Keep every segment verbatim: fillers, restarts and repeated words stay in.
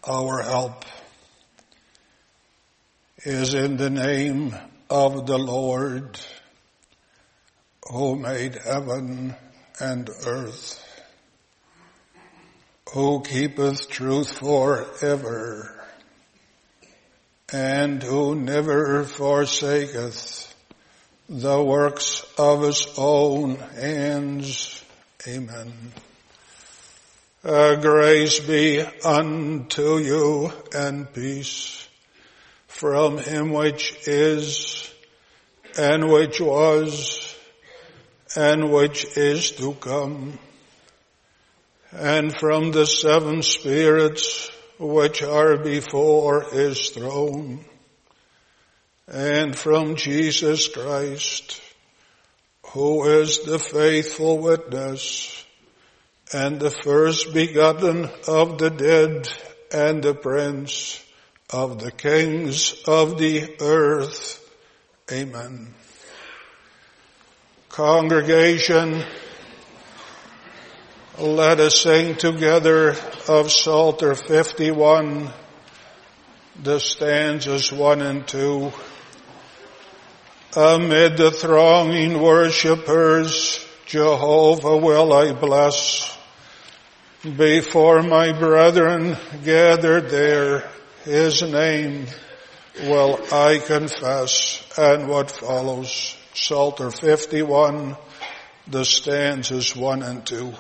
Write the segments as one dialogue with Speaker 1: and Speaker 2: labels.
Speaker 1: Our help is in the name of the Lord, who made heaven and earth, who keepeth truth forever, and who never forsaketh the works of his own hands. Amen. Uh, grace be unto you and peace from him which is, and which was, and which is to come, and from the seven spirits which are before his throne, and from Jesus Christ, who is the faithful witness, and the first begotten of the dead, and the prince of the kings of the earth. Amen. Congregation, let us sing together of Psalter fifty-one, the stanzas one and two. Amid the thronging worshippers, Jehovah will I bless. Before my brethren gathered there, his name will I confess. And what follows? Psalter fifty-one, the stanzas one and two.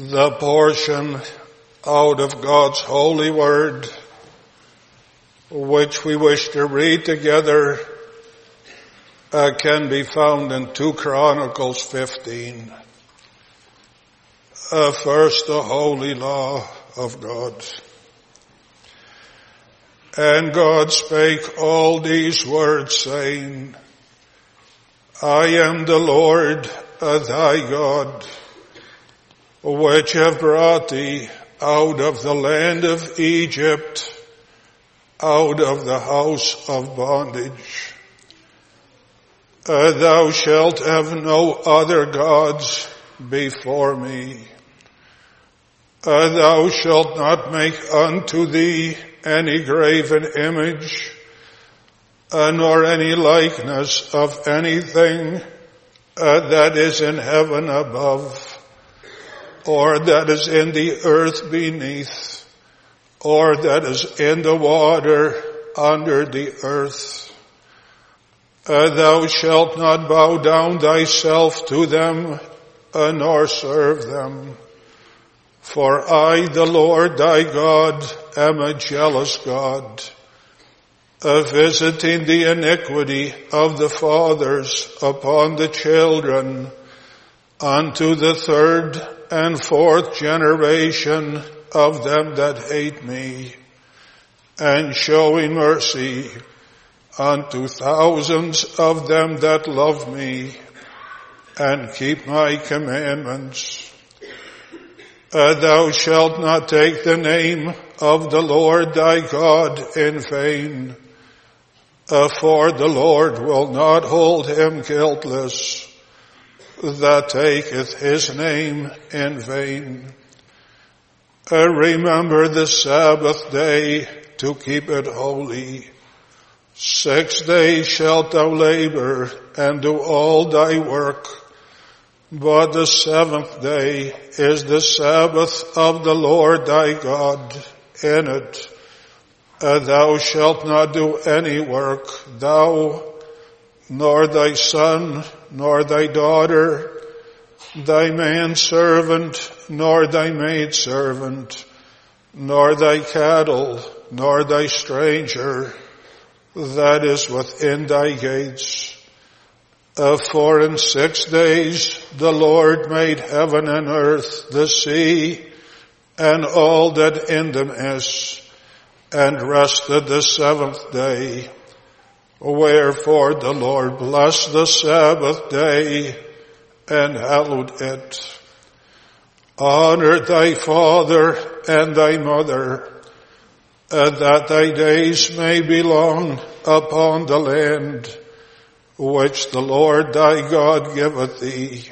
Speaker 1: The portion out of God's holy word, which we wish to read together, uh, can be found in two Chronicles fifteen. Uh, first, the holy law of God. And God spake all these words, saying, I am the Lord uh, thy God, which have brought thee out of the land of Egypt, out of the house of bondage. Uh, thou shalt have no other gods before me. Uh, thou shalt not make unto thee any graven image, uh, nor any likeness of anything uh, that is in heaven above, or that is in the earth beneath, or that is in the water under the earth. Uh, thou shalt not bow down thyself to them, uh, nor serve them. For I, the Lord thy God, am a jealous God, uh, visiting the iniquity of the fathers upon the children, unto the third and fourth generation of them that hate me, and showing mercy unto thousands of them that love me, and keep my commandments. Uh, thou shalt not take the name of the Lord thy God in vain, uh, for the Lord will not hold him guiltless that taketh his name in vain. Uh, remember the Sabbath day to keep it holy. Six days shalt thou labor and do all thy work, but the seventh day is the Sabbath of the Lord thy God. In it uh, thou shalt not do any work, thou, nor thy son, nor thy daughter, thy manservant, nor thy maidservant, nor thy cattle, nor thy stranger that is within thy gates. Uh, for in six days the Lord made heaven and earth, the sea, and all that in them is, and rested the seventh day. Wherefore the Lord blessed the Sabbath day and hallowed it. Honor thy father and thy mother, uh, that thy days may be long upon the land which the Lord thy God giveth thee.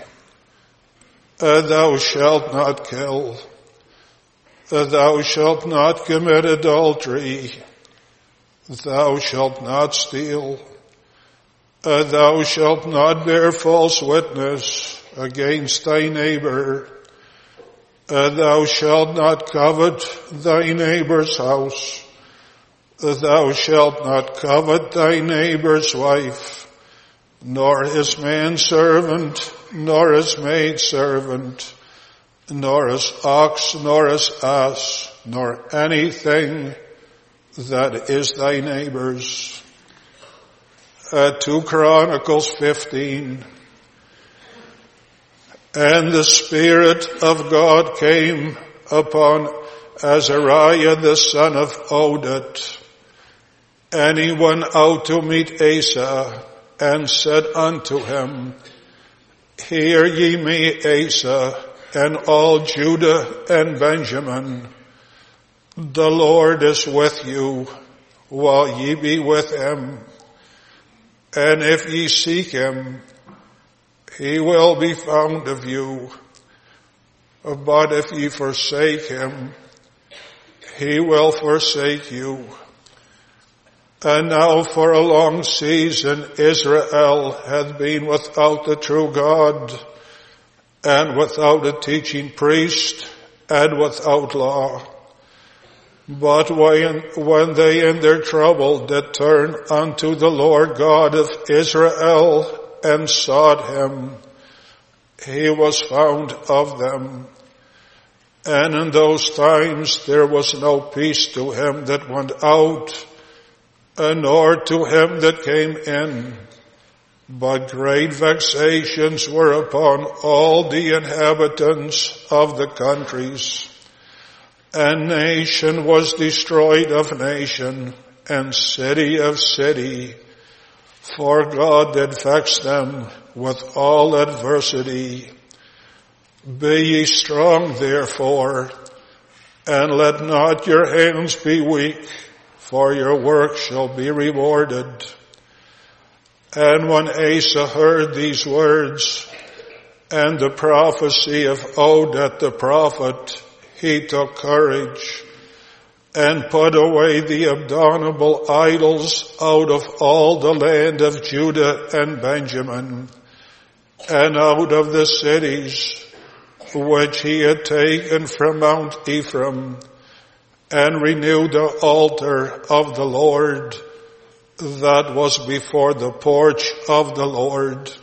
Speaker 1: Uh, thou shalt not kill. Uh, thou shalt not commit adultery. Thou shalt not steal. Uh, thou shalt not bear false witness against thy neighbor. Uh, thou shalt not covet thy neighbor's house. Uh, thou shalt not covet thy neighbor's wife, nor his manservant, nor his maidservant, nor his ox, nor his ass, nor anything that is thy neighbor's. Uh, two Chronicles fifteen. And the Spirit of God came upon Azariah the son of Oded, and he went out to meet Asa, and said unto him, Hear ye me, Asa, and all Judah and Benjamin. The Lord is with you, while ye be with him. And if ye seek him, he will be found of you. But if ye forsake him, he will forsake you. And now for a long season Israel hath been without the true God, and without a teaching priest, and without law. But when, when they in their trouble did turn unto the Lord God of Israel, and sought him, he was found of them. And in those times there was no peace to him that went out, and nor to him that came in. But great vexations were upon all the inhabitants of the countries. And nation was destroyed of nation, and city of city. For God did vex them with all adversity. Be ye strong therefore, and let not your hands be weak, for your work shall be rewarded. And when Asa heard these words, and the prophecy of Oded the prophet, he took courage, and put away the abominable idols out of all the land of Judah and Benjamin, and out of the cities which he had taken from Mount Ephraim, and renewed the altar of the Lord that was before the porch of the Lord.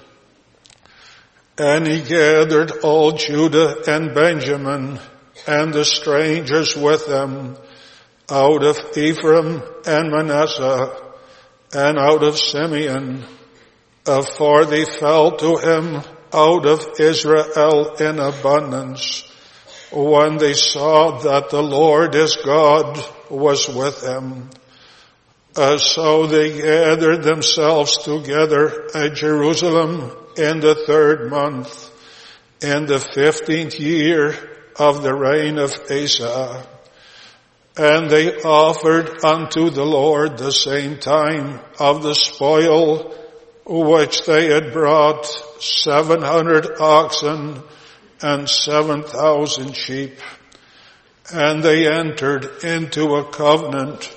Speaker 1: And he gathered all Judah and Benjamin and the strangers with them out of Ephraim and Manasseh and out of Simeon, for they fell to him out of Israel in abundance, when they saw that the Lord his God was with him. Uh, so they gathered themselves together at Jerusalem in the third month, in the fifteenth year of the reign of Asa. And they offered unto the Lord the same time of the spoil which they had brought, seven hundred oxen and seven thousand sheep. And they entered into a covenant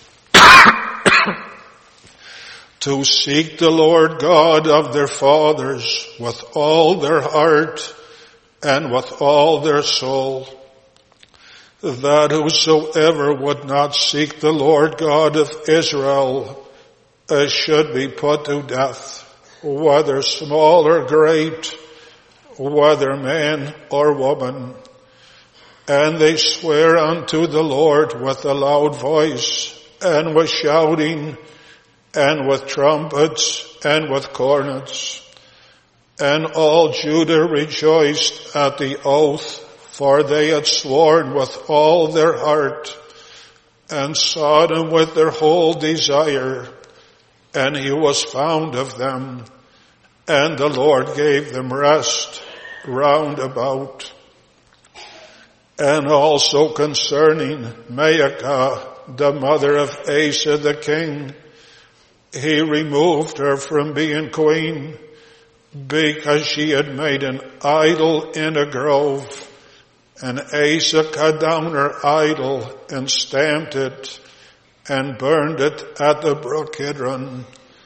Speaker 1: to seek the Lord God of their fathers with all their heart and with all their soul, that whosoever would not seek the Lord God of Israel uh, should be put to death, whether small or great, whether man or woman. And they swear unto the Lord with a loud voice, and with shouting, and with trumpets, and with cornets. And all Judah rejoiced at the oath, for they had sworn with all their heart, and sought him with their whole desire, and he was found of them, and the Lord gave them rest round about. And also concerning Maacah, the mother of Asa the king, he removed her from being queen, because she had made an idol in a grove. And Asa cut down her idol and stamped it and burned it at the brook Kidron.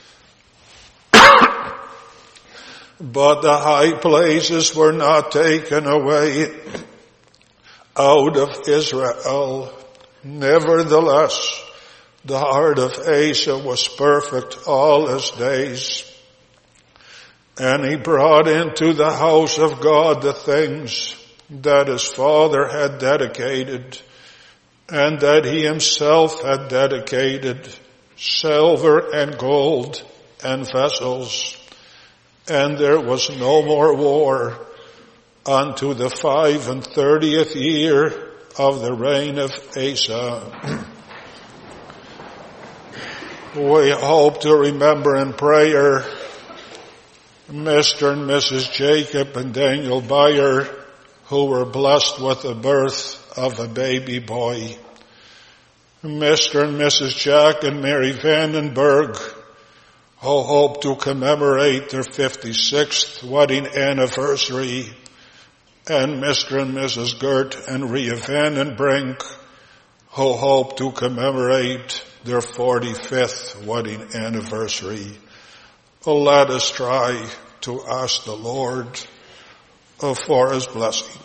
Speaker 1: But the high places were not taken away out of Israel. Nevertheless, the heart of Asa was perfect all his days. And he brought into the house of God the things that his father had dedicated, and that he himself had dedicated, silver and gold and vessels. And there was no more war unto the five and thirtieth year of the reign of Asa. We hope to remember in prayer Mister and Missus Jacob and Daniel Beyer, who were blessed with the birth of a baby boy. Mister and Missus Jack and Mary Vandenberg, who hope to commemorate their fifty-sixth wedding anniversary. And Mister and Missus Gert and Ria Vandenbrink, who hope to commemorate their forty-fifth wedding anniversary. Let us try to ask the Lord for his blessing.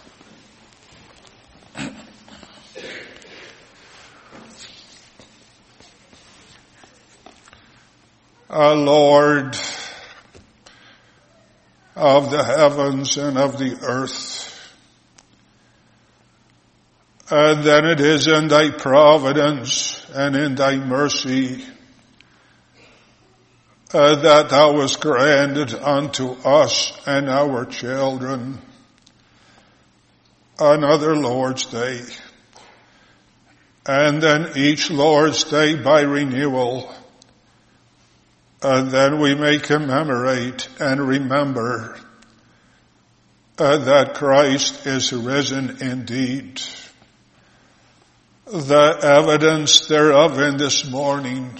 Speaker 1: Our Lord of the heavens and of the earth, And then it is in thy providence and in thy mercy uh, that thou hast granted unto us and our children another Lord's Day. And then each Lord's Day by renewal, and then we may commemorate and remember uh, that Christ is risen indeed. The evidence thereof in this morning,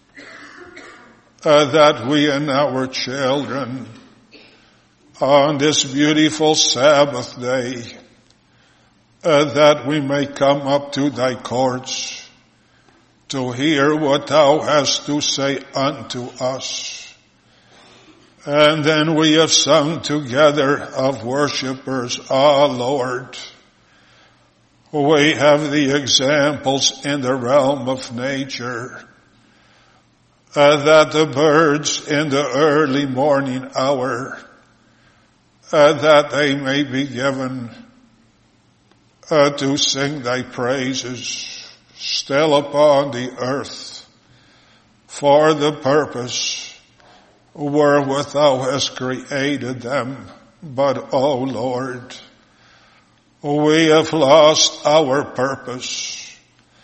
Speaker 1: uh, that we and our children on this beautiful Sabbath day, uh, that we may come up to thy courts to hear what thou hast to say unto us. And then we have sung together of worshipers, Ah Lord. We have the examples in the realm of nature, uh, that the birds in the early morning hour, uh, that they may be given uh, to sing thy praises still upon the earth for the purpose wherewith thou hast created them. But, O Lord, we have lost our purpose.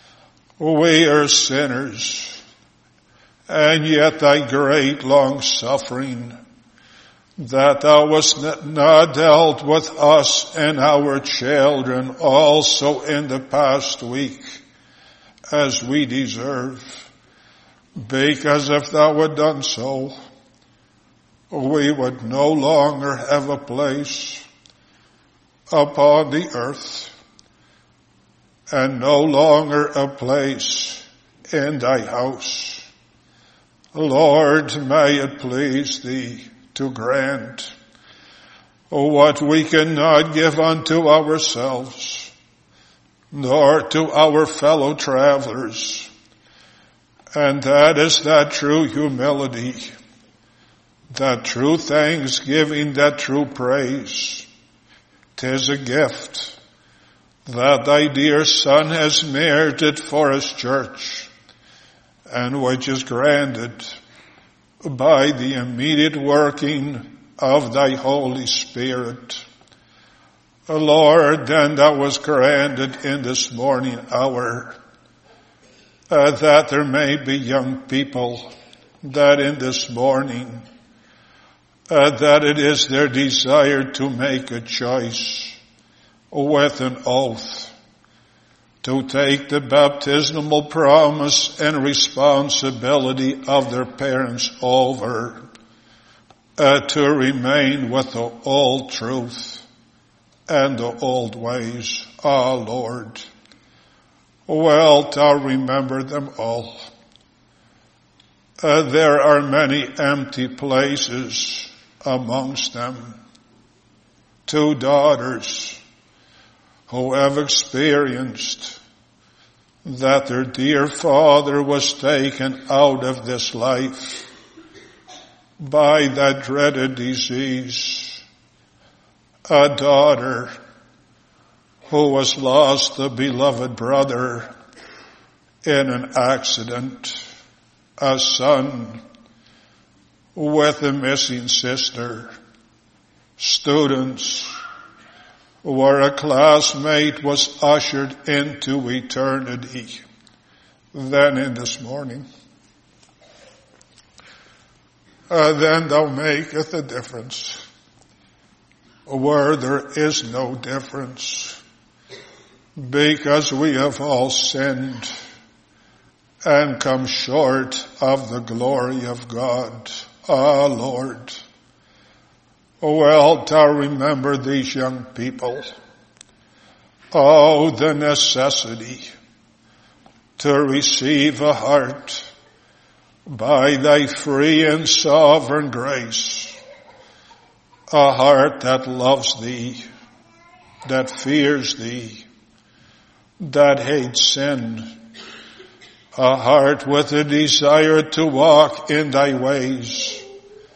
Speaker 1: We are sinners, and yet thy great long suffering that thou wast not dealt with us and our children also in the past week as we deserve. Because if thou had done so, we would no longer have a place upon the earth, and no longer a place in thy house. Lord, may it please thee to grant what we cannot give unto ourselves, nor to our fellow travelers, and that is that true humility, that true thanksgiving, that true praise. 'Tis a gift that thy dear Son has merited for his church, and which is granted by the immediate working of thy Holy Spirit. Lord, then that was granted in this morning hour, uh, that there may be young people that in this morning Uh, that it is their desire to make a choice with an oath to take the baptismal promise and responsibility of their parents over, uh, to remain with the old truth and the old ways. Ah, Lord, wilt thou remember them all? Uh, there are many empty places amongst them. Two daughters who have experienced that their dear father was taken out of this life by that dreaded disease. A daughter who was lost a beloved brother in an accident. A son with a missing sister. Students where a classmate was ushered into eternity. Then in this morning, uh, then thou maketh a difference where there is no difference, because we have all sinned and come short of the glory of God. Ah, Lord, wilt thou remember these young people? Oh, the necessity to receive a heart by thy free and sovereign grace, a heart that loves thee, that fears thee, that hates sin, a heart with a desire to walk in thy ways,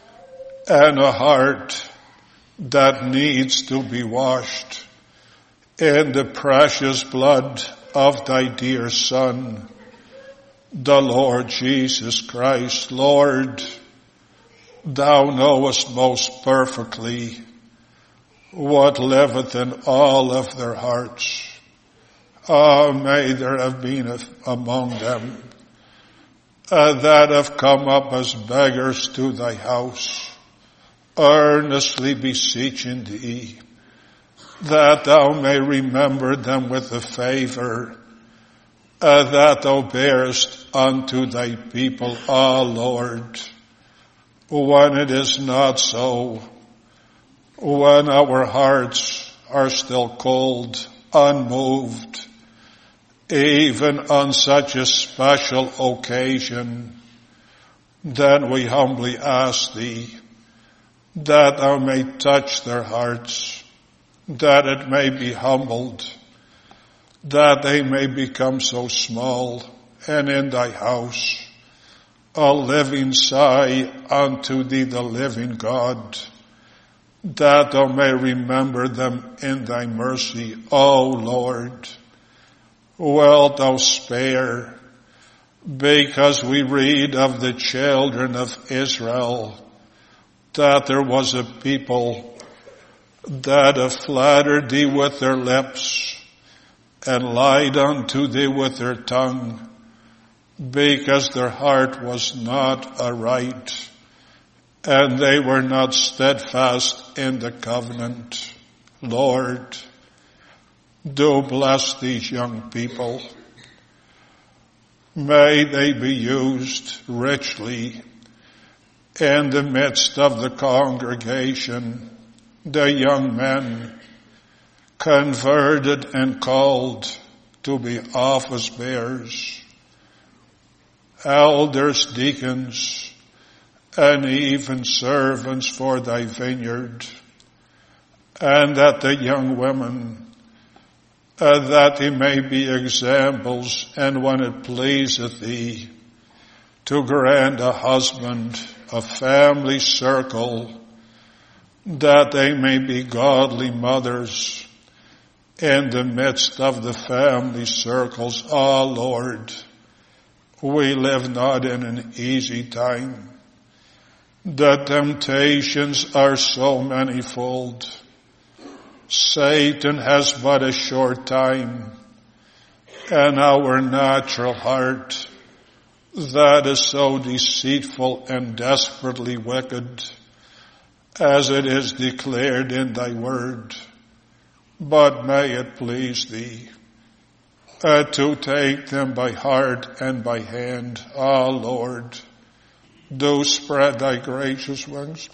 Speaker 1: and a heart that needs to be washed in the precious blood of thy dear Son, the Lord Jesus Christ. Lord, thou knowest most perfectly what liveth in all of their hearts. Ah, may there have been among them uh, that have come up as beggars to thy house, earnestly beseeching thee, that thou may remember them with the favor uh, that thou bearest unto thy people. Ah, Lord, when it is not so, when our hearts are still cold, unmoved, even on such a special occasion, then we humbly ask thee that thou may touch their hearts, that it may be humbled, that they may become so small, and in thy house a living sigh unto thee, the living God, that thou may remember them in thy mercy. O Lord, wilt thou spare, because we read of the children of Israel, that there was a people that have flattered thee with their lips and lied unto thee with their tongue, because their heart was not aright, and they were not steadfast in the covenant. Lord, do bless these young people. May they be used richly in the midst of the congregation, the young men converted and called to be office bearers, elders, deacons, and even servants for thy vineyard, and that the young women, uh, that they may be examples, and when it pleaseth thee, to grant a husband, a family circle, that they may be godly mothers in the midst of the family circles. Ah, Lord, we live not in an easy time. The temptations are so manifold. Satan has but a short time, and our natural heart, that is so deceitful and desperately wicked, as it is declared in thy word. But may it please thee uh, to take them by heart and by hand. Ah, Lord, do spread thy gracious wings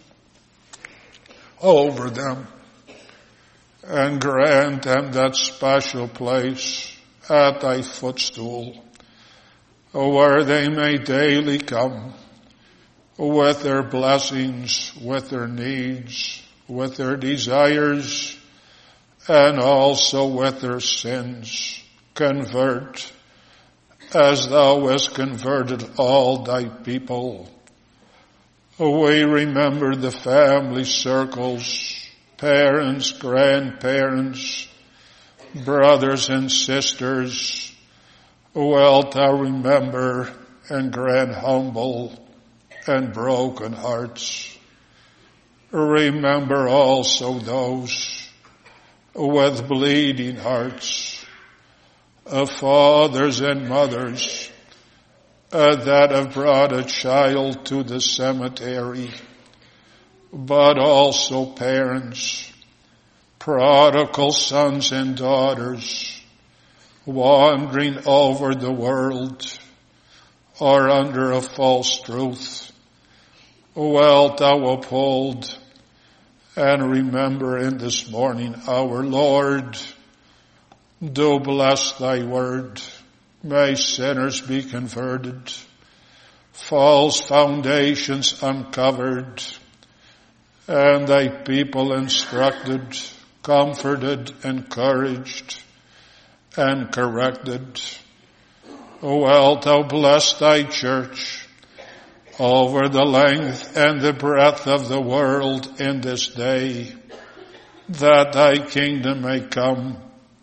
Speaker 1: over them, and grant them that special place at thy footstool, where they may daily come with their blessings, with their needs, with their desires, and also with their sins. Convert as thou hast converted all thy people. We remember the family circles, parents, grandparents, brothers and sisters. Wilt thou remember and grant humble and broken hearts. Remember also those with bleeding hearts, of fathers and mothers uh, that have brought a child to the cemetery, but also parents, prodigal sons and daughters, wandering over the world or under a false truth. Wilt thou uphold and remember in this morning, our Lord, do bless thy word. May sinners be converted, false foundations uncovered, and thy people instructed, comforted, encouraged, and corrected. Wilt thou bless thy church over the length and the breadth of the world in this day, that thy kingdom may come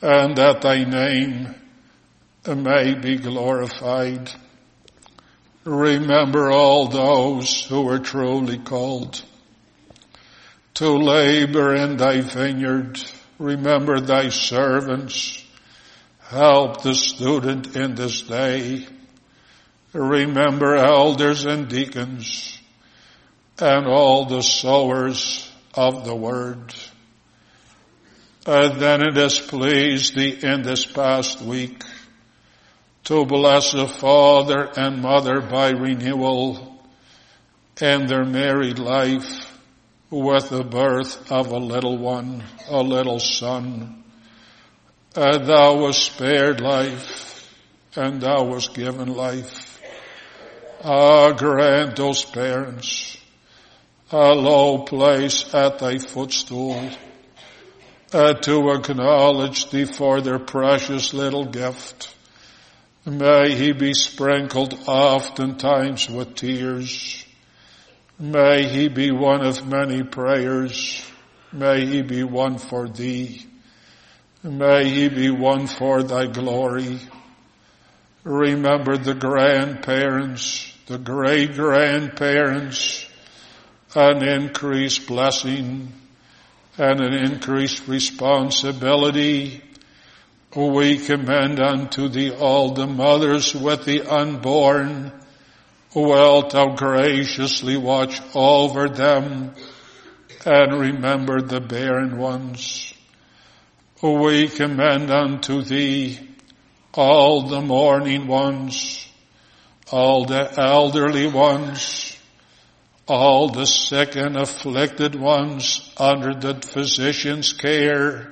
Speaker 1: and that thy name may be glorified. Remember all those who are truly called to labor in thy vineyard. Remember thy servants. Help the student in this day. Remember elders and deacons and all the sowers of the word. And then it has pleased thee in this past week to bless the father and mother by renewal in their married life with the birth of a little one, a little son. And thou wast spared life, and thou wast given life. Ah, grant those parents a low place at thy footstool, uh, to acknowledge thee for their precious little gift. May he be sprinkled oftentimes with tears. May he be one of many prayers. May he be one for thee. May he be one for thy glory. Remember the grandparents, the great-grandparents, an increased blessing and an increased responsibility. We commend unto thee all the mothers with the unborn. Wilt thou graciously watch over them and remember the barren ones. We commend unto thee all the mourning ones, all the elderly ones, all the sick and afflicted ones under the physician's care.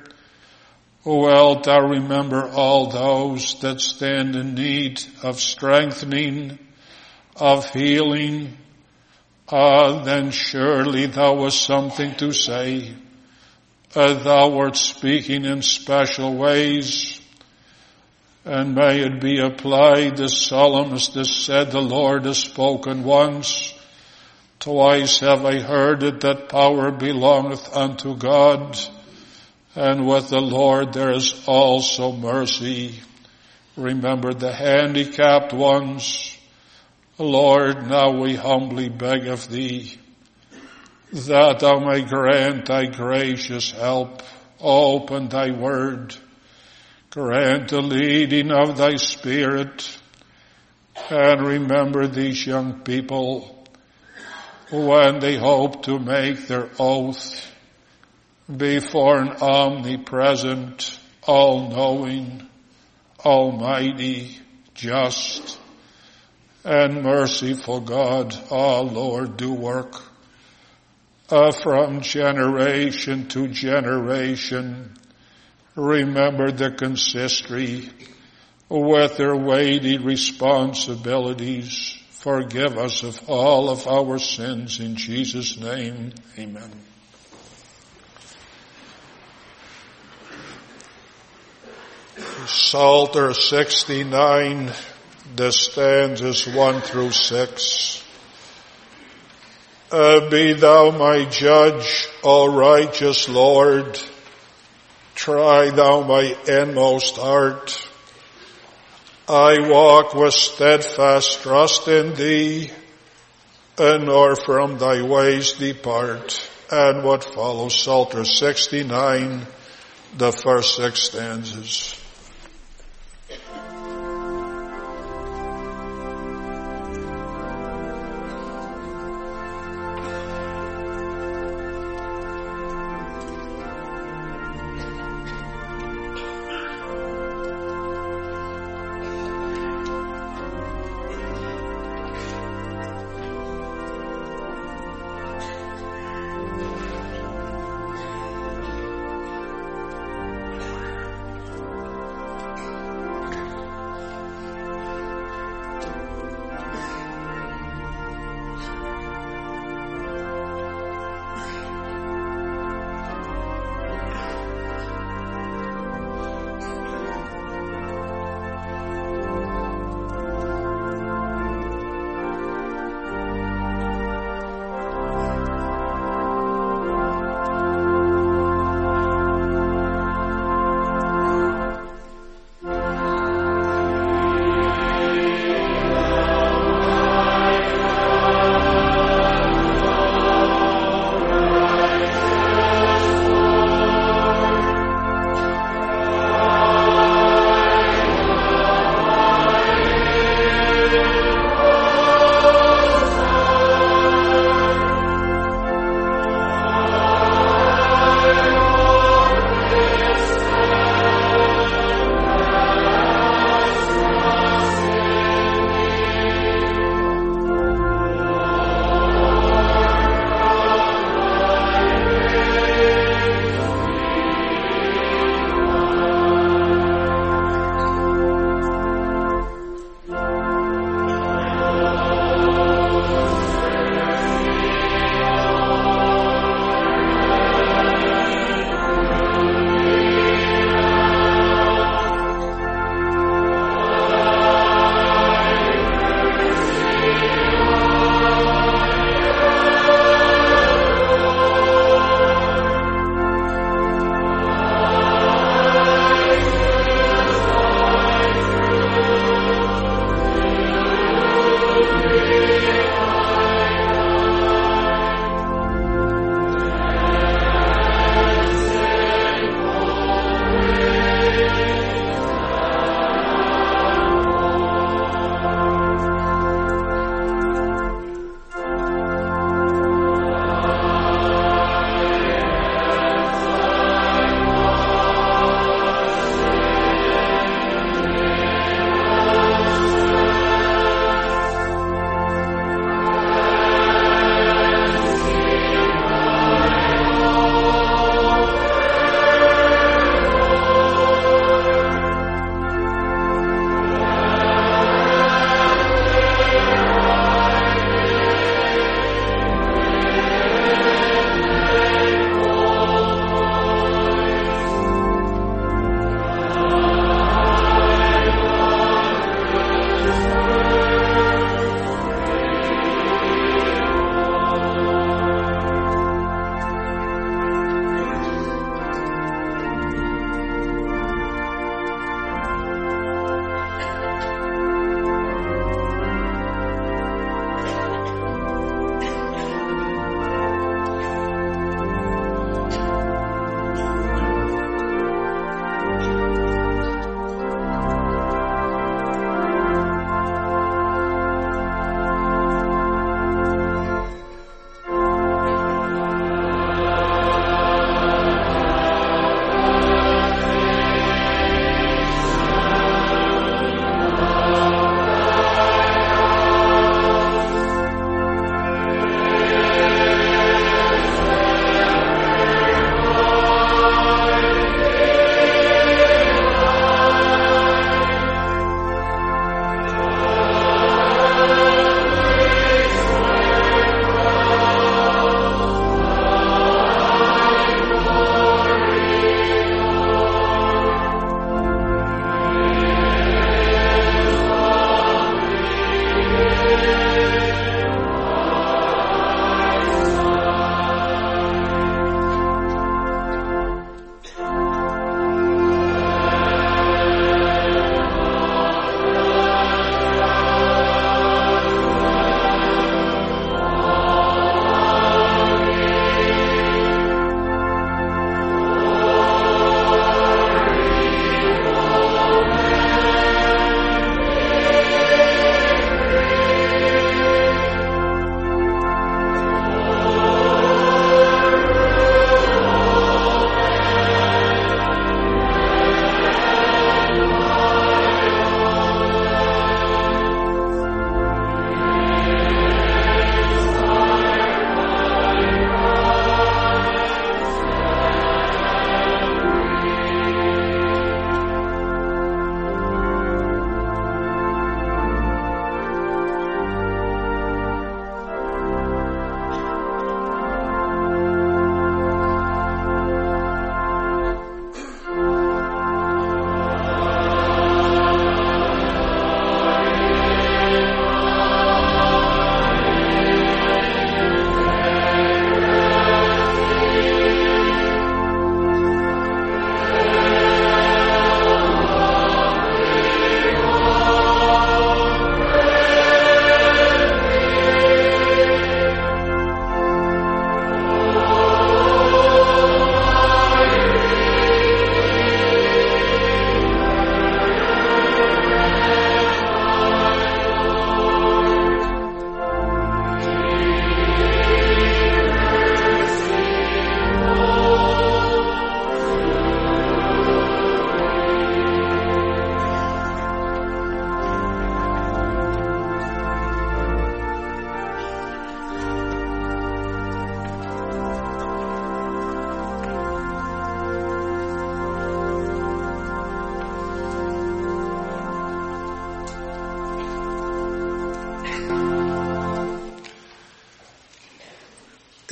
Speaker 1: Wilt thou remember all those that stand in need of strengthening, of healing? Ah, then surely thou wast something to say. Uh, thou wert speaking in special ways. And may it be applied, the psalmist has said, the Lord has spoken once. Twice have I heard it, that power belongeth unto God. And with the Lord there is also mercy. Remember the handicapped ones. Lord, now we humbly beg of thee that thou may grant thy gracious help. Open thy word. Grant the leading of thy Spirit. And remember these young people when they hope to make their oath before an omnipresent, all-knowing, almighty, just, and merciful God. Ah, Lord, do work uh, from generation to generation. Remember the consistory with their weighty responsibilities. Forgive us of all of our sins in Jesus' name. Amen. Psalter sixty-nine, the stanzas one through six. Uh, be thou my judge, O righteous Lord. Try thou my inmost heart. I walk with steadfast trust in thee, and nor from thy ways depart. And what follows, Psalter sixty-nine, the first six stanzas.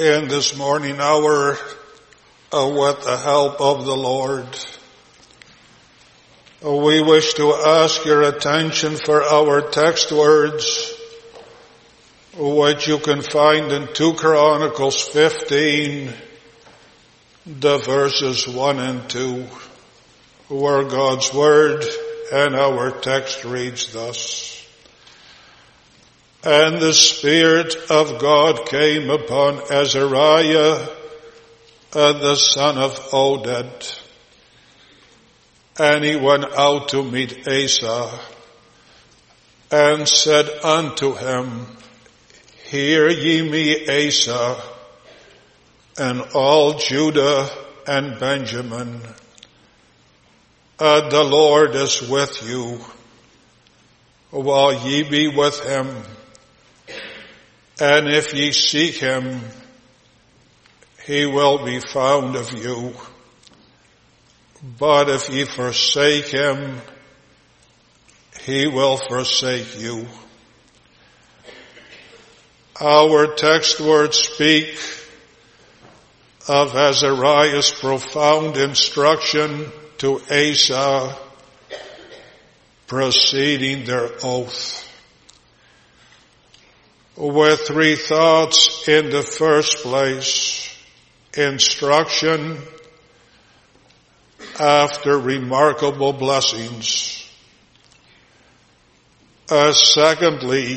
Speaker 1: in this morning hour uh, with the help of the Lord. Uh, we wish to ask your attention for our text words, which you can find in Second Chronicles fifteen, the verses one and two, where God's word and our text reads thus. And the Spirit of God came upon Azariah, uh, the son of Oded, and he went out to meet Asa, and said unto him, Hear ye me, Asa, and all Judah and Benjamin. Uh, the Lord is with you, while ye be with him. And if ye seek him, he will be found of you. But if ye forsake him, he will forsake you. Our text words speak of Azariah's profound instruction to Asa preceding their oath, with three thoughts. In the first place, instruction after remarkable blessings. Uh, secondly,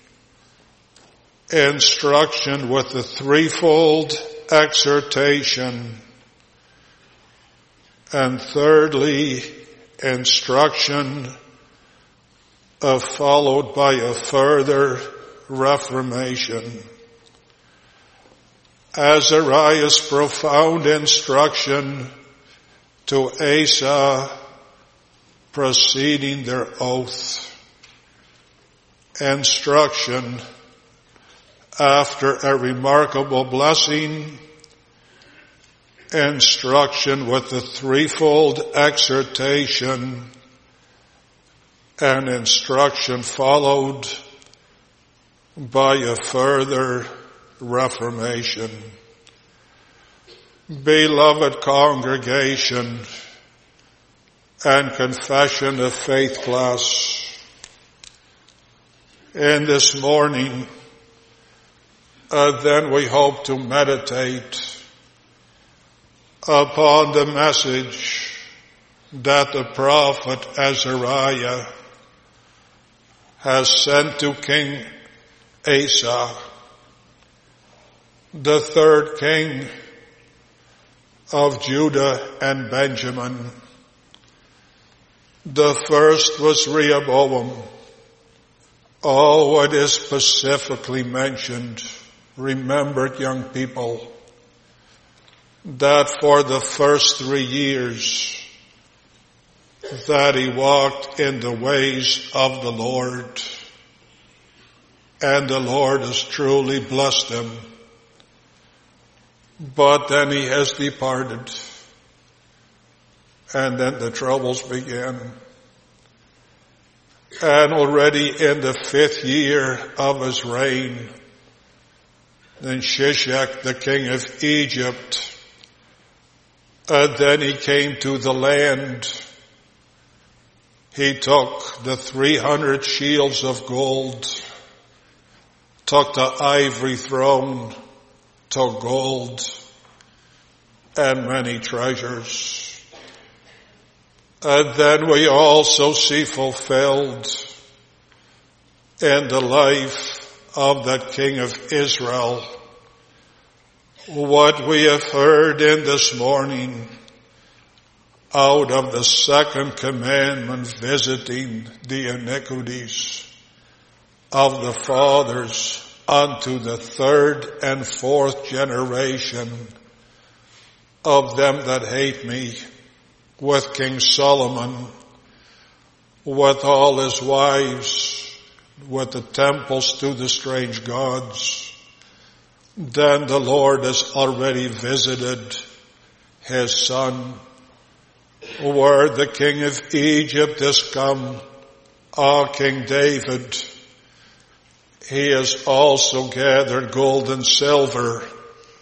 Speaker 1: instruction with the threefold exhortation. And thirdly, instruction uh, followed by a further reformation. Azariah's profound instruction to Asa preceding their oath. Instruction after a remarkable blessing. Instruction with the threefold exhortation, and instruction followed by a further reformation. Beloved congregation and confession of faith class, in this morning, uh, then we hope to meditate upon the message that the prophet Azariah has sent to King Asa, the third king of Judah and Benjamin. The first was Rehoboam. Oh, it is specifically mentioned, remembered young people, that for the first three years that he walked in the ways of the Lord, and the Lord has truly blessed him. But then he has departed, and then the troubles began. And already in the fifth year of his reign, then Shishak, the king of Egypt, and then he came to the land. He took the three hundred shields of gold, took the ivory throne, took gold, and many treasures. And then we also see fulfilled in the life of that king of Israel what we have heard in this morning out of the second commandment, visiting the iniquities of the fathers unto the third and fourth generation of them that hate me, with King Solomon, with all his wives, with the temples to the strange gods. Then the Lord has already visited his son, where the king of Egypt has come, ah, King David. He has also gathered gold and silver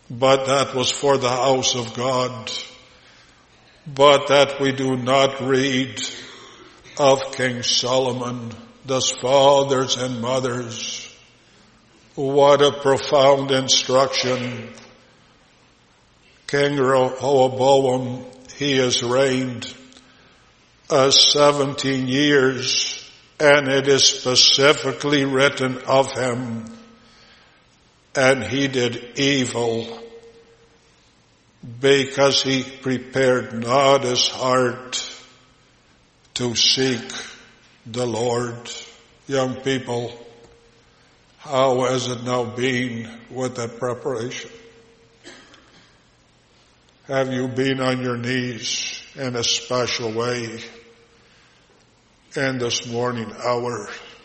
Speaker 1: but that was for the house of God. But that we do not read of King Solomon, thus fathers and mothers. What a profound instruction. King Rehoboam, he has reigned uh, seventeen years, and it is specifically written of him, and he did evil because he prepared not his heart to seek the Lord. Young people, how has it now been with that preparation? Have you been on your knees in a special way in this morning hour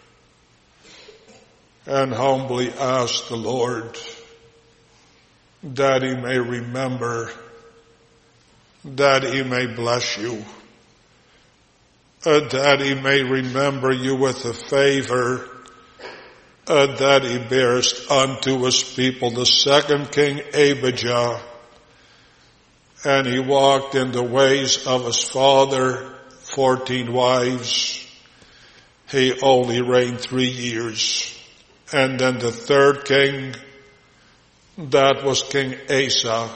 Speaker 1: and humbly ask the Lord that he may remember, that he may bless you, uh, that he may remember you with the favor uh, that he bears unto his people. The second king, Abijah, and he walked in the ways of his father, fourteen wives. He only reigned three years. And then the third king, that was King Asa,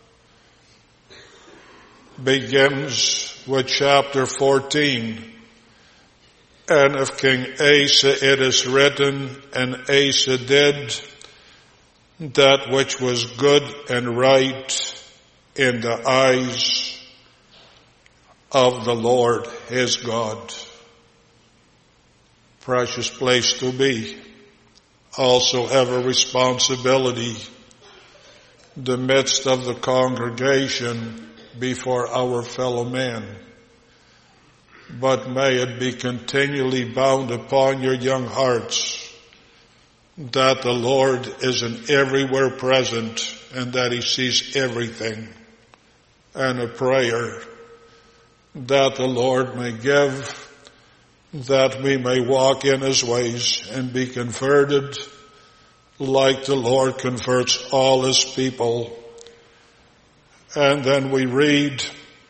Speaker 1: begins with chapter fourteen. And of King Asa it is written, and Asa did that which was good and right in the eyes of the Lord his God. Precious place to be. Also have a responsibility in the midst of the congregation before our fellow man. But may it be continually bound upon your young hearts that the Lord is in everywhere present and that he sees everything. And a prayer that the Lord may give, that we may walk in his ways and be converted like the Lord converts all his people. And then we read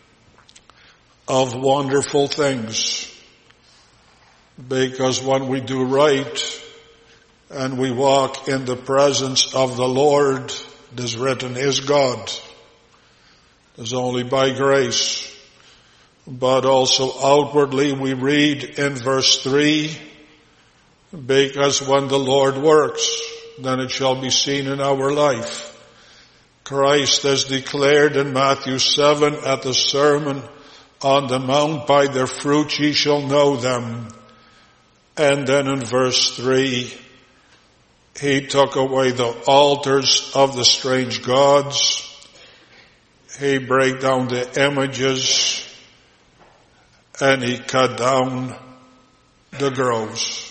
Speaker 1: of wonderful things, because when we do right and we walk in the presence of the Lord, it is written, is God. It is only by grace. But also outwardly we read in verse three, because when the Lord works, then it shall be seen in our life. Christ has declared in Matthew seven at the Sermon on the Mount, by their fruit ye shall know them. And then in verse three, he took away the altars of the strange gods. He brake down the images, and he cut down the groves.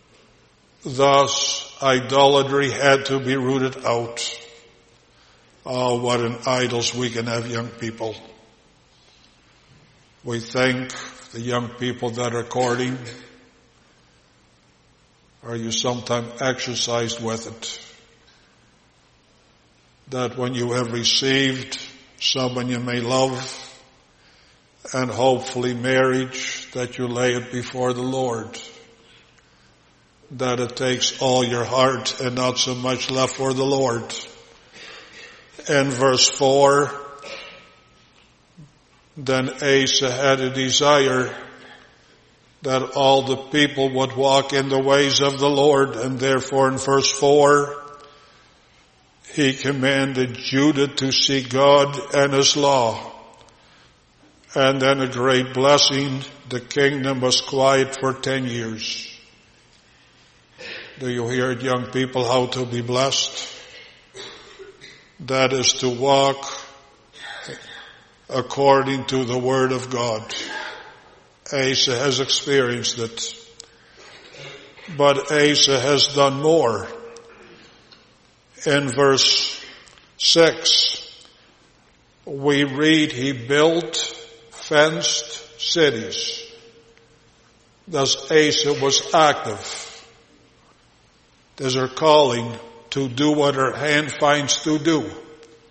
Speaker 1: Thus, idolatry had to be rooted out. Oh, what an idols we can have, young people. We thank the young people that are courting. Are you sometimes exercised with it? That when you have received someone you may love, and hopefully marriage, that you lay it before the Lord. That it takes all your heart and not so much left for the Lord. In verse four, then Asa had a desire that all the people would walk in the ways of the Lord, and therefore in verse four, he commanded Judah to seek God and his law. And then a great blessing, the kingdom was quiet for ten years. Do you hear it, young people, how to be blessed? That is to walk according to the word of God. Asa has experienced it. But Asa has done more. In verse six, we read he built fenced cities. Thus Asa was active. There's her calling to do what her hand finds to do.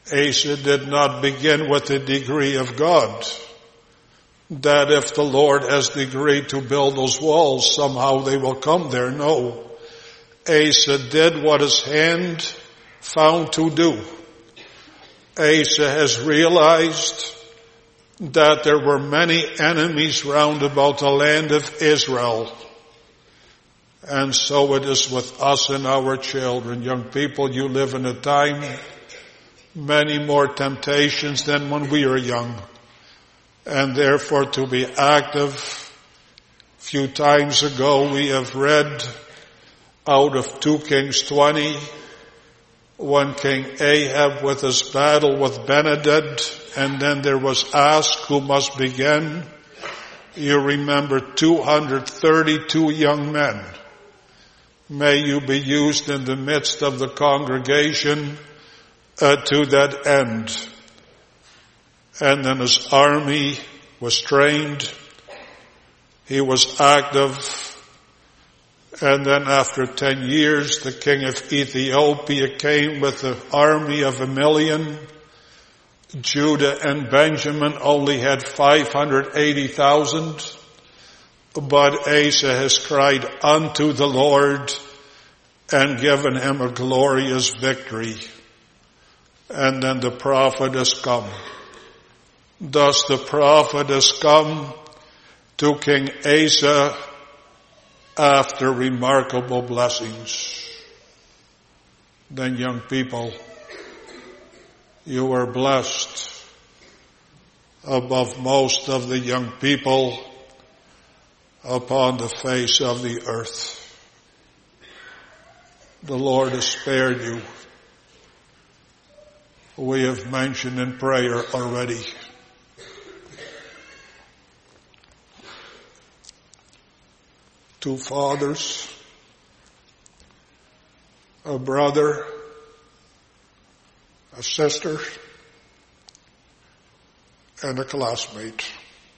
Speaker 1: Asa did not begin with the decree of God, that if the Lord has decreed to build those walls, somehow they will come there. No. Asa did what his hand found to do. Asa has realized that there were many enemies round about the land of Israel. And so it is with us and our children. Young people, you live in a time, many more temptations than when we were young. And therefore to be active. A few times ago we have read out of two Kings twenty, when King Ahab with his battle with Ben-Hadad, and then there was asked who must begin. You remember two hundred thirty-two young men. May you be used in the midst of the congregation uh, to that end. And then his army was trained. He was active. And then after ten years, the king of Ethiopia came with an army of a million. Judah and Benjamin only had five hundred eighty thousand. But Asa has cried unto the Lord and given him a glorious victory. And then the prophet has come. Thus the prophet has come to King Asa after remarkable blessings. Then young people, you are blessed above most of the young people upon the face of the earth. The Lord has spared you. We have mentioned in prayer already. Two fathers, a brother, a sister, and a classmate.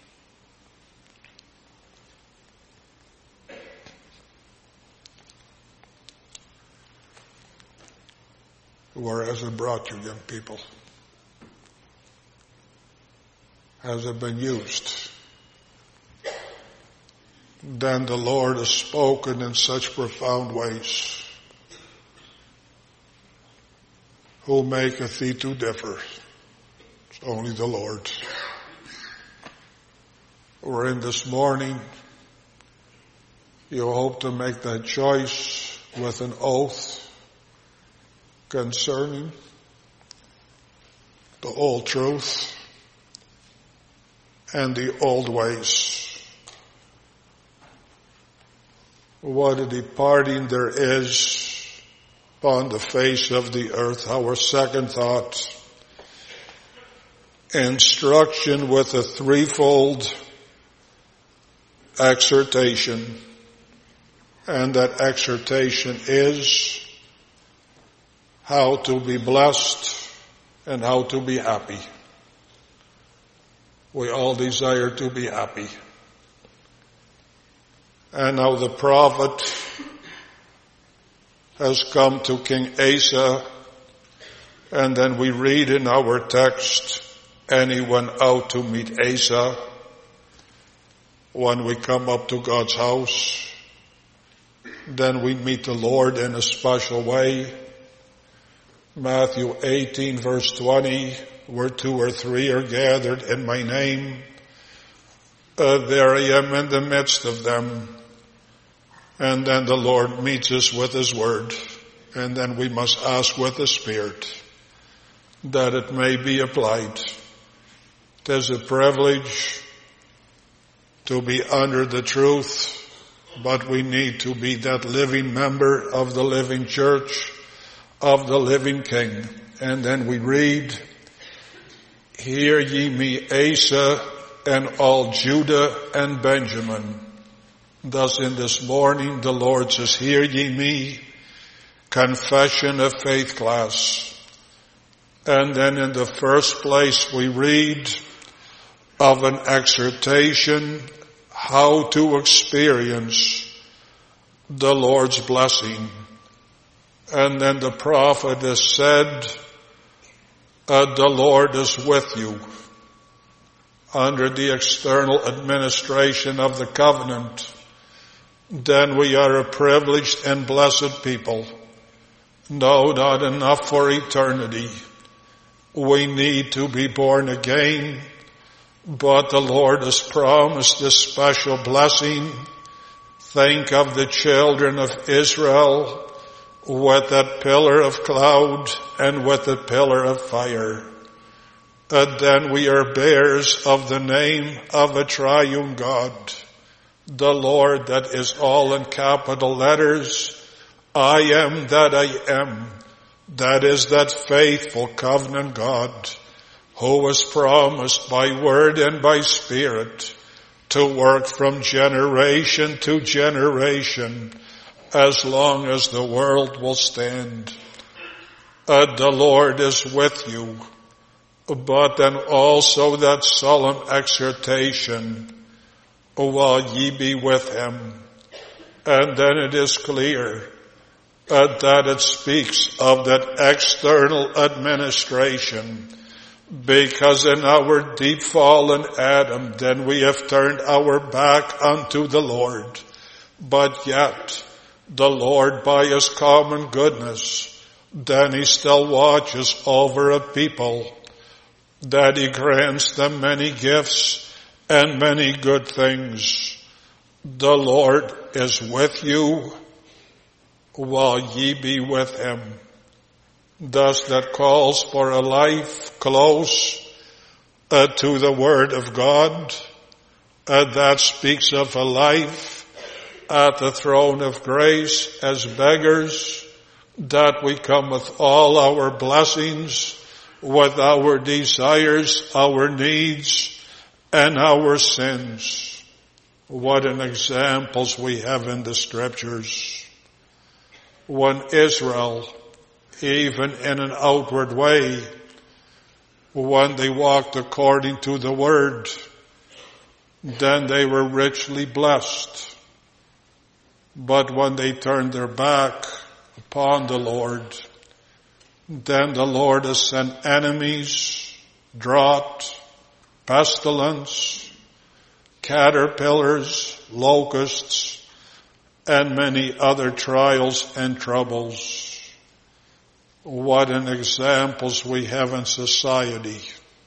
Speaker 1: Where has it brought you, young people? Has it been used? Then the Lord has spoken in such profound ways. Who maketh thee to differ? It's only the Lord. We're in this morning. You hope to make that choice with an oath concerning the old truth and the old ways. What a departing there is upon the face of the earth. Our second thought, instruction with a threefold exhortation. And that exhortation is how to be blessed and how to be happy. We all desire to be happy. And now the prophet has come to King Asa, and then we read in our text, and he went out to meet Asa. When we come up to God's house, then we meet the Lord in a special way. Matthew eighteen verse twenty, where two or three are gathered in my name, uh, there I am in the midst of them. And then the Lord meets us with His word. And then we must ask with the Spirit that it may be applied. It is a privilege to be under the truth, but we need to be that living member of the living church, of the living King. And then we read, hear ye me, Asa, and all Judah and Benjamin. Thus in this morning the Lord says, hear ye me, confession of faith class. And then in the first place we read of an exhortation how to experience the Lord's blessing. And then the prophet has said, Uh, the Lord is with you. Under the external administration of the covenant, then we are a privileged and blessed people. No, not enough for eternity. We need to be born again, but the Lord has promised this special blessing. Think of the children of Israel with that pillar of cloud and with the pillar of fire. And then we are bearers of the name of a triune God, the Lord that is all in capital letters. I am that I am. That is that faithful covenant God who was promised by word and by spirit to work from generation to generation as long as the world will stand. And the Lord is with you. But then also that solemn exhortation, while ye be with him. And then it is clear uh, that it speaks of that external administration, because in our deep fall in Adam, then we have turned our back unto the Lord. But yet, the Lord by his common goodness, then he still watches over a people, that he grants them many gifts and many good things. The Lord is with you while ye be with him. Thus that calls for a life close uh, to the Word of God. Uh, that speaks of a life at the throne of grace as beggars, that we come with all our blessings, with our desires, our needs, and our sins. What an examples we have in the scriptures. When Israel, even in an outward way, when they walked according to the word, then they were richly blessed. But when they turned their back upon the Lord, then the Lord has sent enemies, drought, pestilence, caterpillars, locusts, and many other trials and troubles. What an examples we have in society.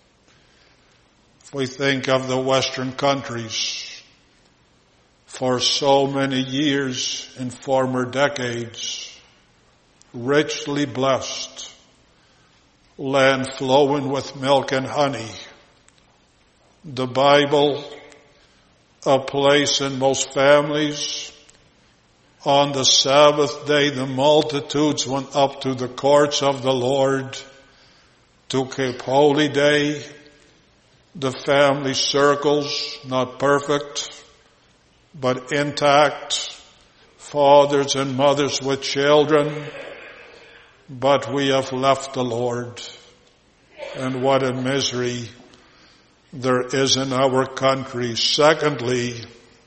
Speaker 1: If we think of the Western countries, for so many years in former decades, richly blessed, land flowing with milk and honey. The Bible, a place in most families. On the Sabbath day, the multitudes went up to the courts of the Lord to keep holy day. The family circles, not perfect, but intact. Fathers and mothers with children. But we have left the Lord. And what a misery there is in our country. Secondly,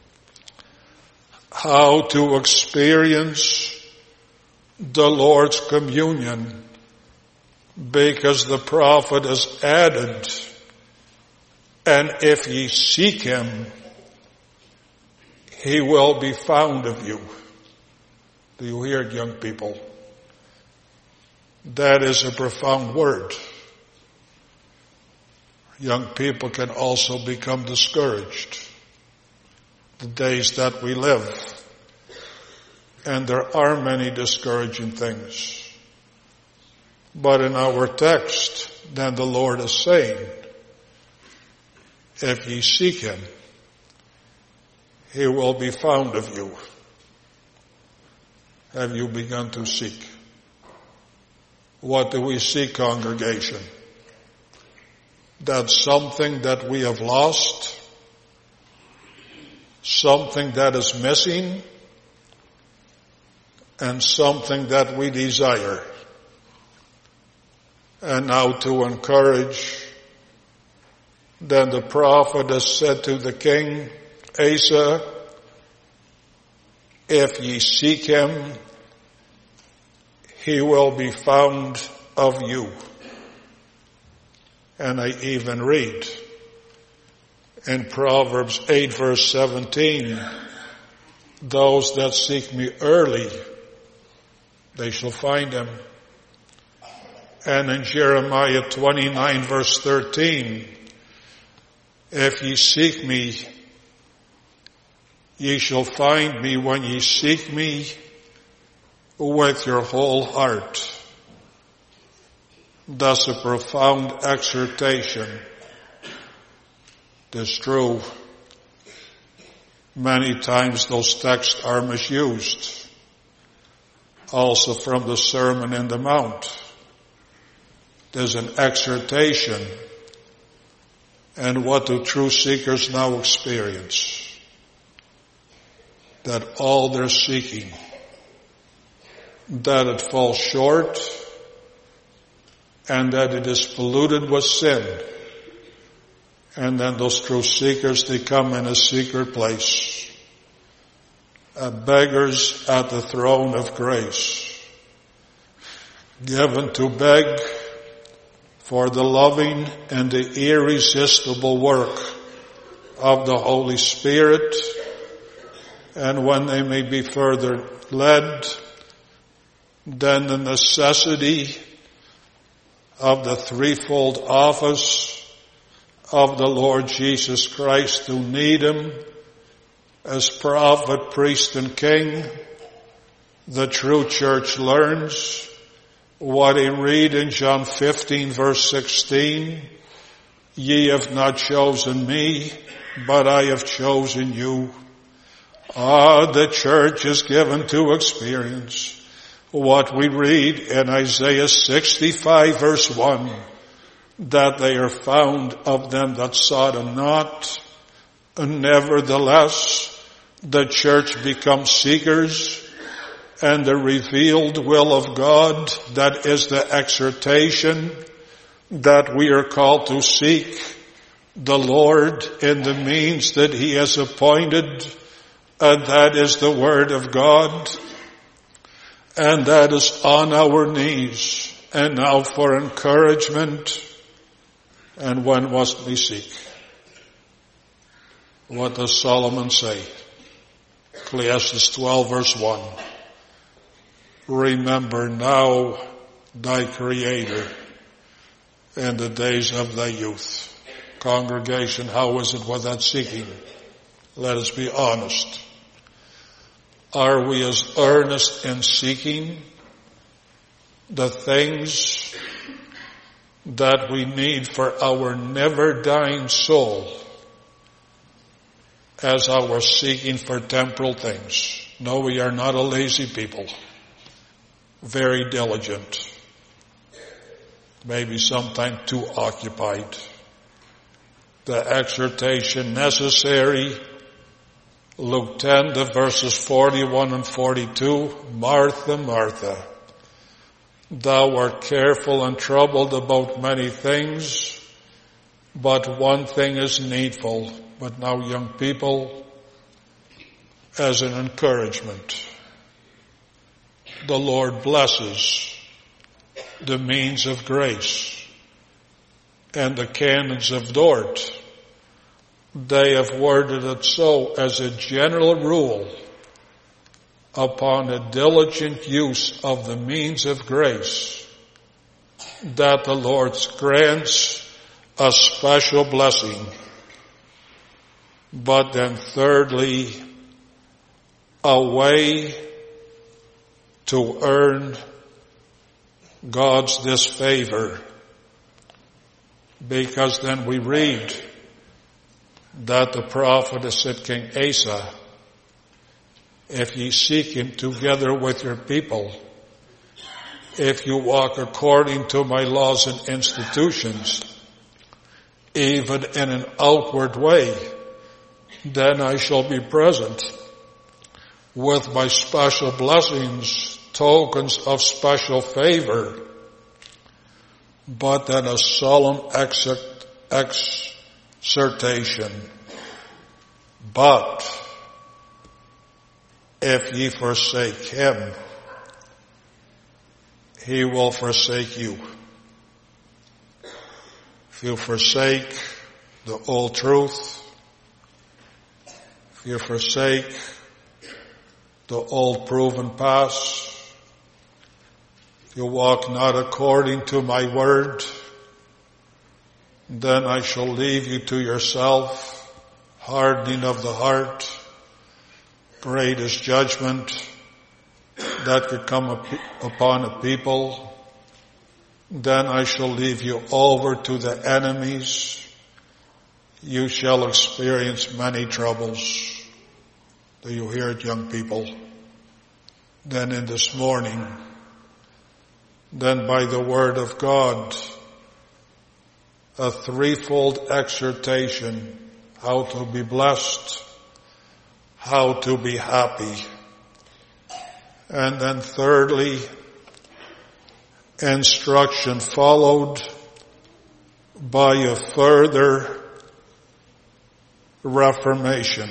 Speaker 1: how to experience the Lord's communion, because the prophet has added, and if ye seek him, he will be found of you. Do you hear it, young people? That is a profound word. Young people can also become discouraged. The days that we live. And there are many discouraging things. But in our text, then the Lord is saying, if ye seek him, he will be found of you. Have you begun to seek? What do we seek, congregation? That's something that we have lost, something that is missing, and something that we desire. And now to encourage, then the prophet has said to the king, Asa, if ye seek him, he will be found of you. And I even read in Proverbs eight verse seventeen, those that seek me early, they shall find him. And in Jeremiah twenty-nine verse thirteen, if ye seek me, ye shall find me when ye seek me with your whole heart. Thus a profound exhortation. It is true. Many times those texts are misused. Also from the Sermon in the Mount. There's an exhortation. And what do true seekers now experience? That all they're seeking, that it falls short, and that it is polluted with sin. And then those true seekers, they come in a secret place, uh, beggars at the throne of grace, given to beg for the loving and the irresistible work of the Holy Spirit. And when they may be further led, then the necessity of the threefold office of the Lord Jesus Christ, who need him as prophet, priest, and king. The true church learns what they read in John fifteen verse sixteen, ye have not chosen me, but I have chosen you. Ah, the church is given to experience what we read in Isaiah sixty-five verse one, that they are found of them that sought him not. Nevertheless, the church becomes seekers, and the revealed will of God, that is the exhortation that we are called to seek the Lord in the means that he has appointed, and that is the Word of God, and that is on our knees. And now for encouragement. And when must we seek? What does Solomon say? Ecclesiastes twelve verse one. Remember now thy Creator in the days of thy youth. Congregation, how is it with that seeking? Let us be honest. Are we as earnest in seeking the things that we need for our never-dying soul as our seeking for temporal things? No, we are not a lazy people. Very diligent. Maybe sometimes too occupied. The exhortation necessary, Luke ten, the verses forty-one and forty-two, Martha, Martha, thou art careful and troubled about many things, but one thing is needful. But now, young people, as an encouragement, the Lord blesses the means of grace and the canons of Dort. They have worded it so, as a general rule, upon a diligent use of the means of grace, that the Lord grants a special blessing. But then thirdly, a way to earn God's disfavor. Because then we read that the prophet has said, King Asa, if ye seek him together with your people, if you walk according to my laws and institutions, even in an outward way, then I shall be present with my special blessings, tokens of special favor, but then a solemn exhortation. But if ye forsake him, he will forsake you. if you forsake the old truth, if you forsake the old proven paths, if you walk not according to my word, then I shall leave you to yourself, hardening of the heart, greatest judgment that could come upon a people. Then I shall leave you over to the enemies. You shall experience many troubles. Do you hear it, young people? Then in this morning, then by the word of God, a threefold exhortation, how to be blessed, how to be happy, and then thirdly, instruction followed by a further reformation.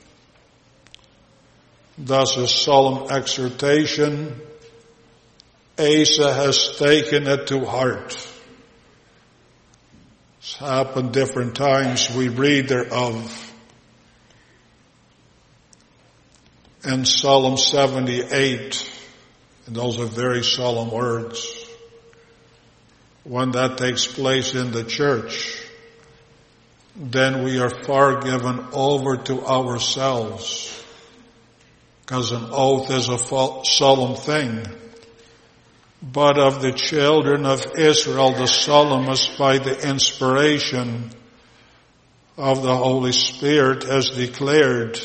Speaker 1: Thus a solemn exhortation, Asa has taken it to heart. It's happened different times. We read thereof in Psalm seventy-eight, and those are very solemn words. When that takes place in the church, then we are far given over to ourselves, because an oath is a solemn thing. But of the children of Israel, the psalmist, by the inspiration of the Holy Spirit, has declared,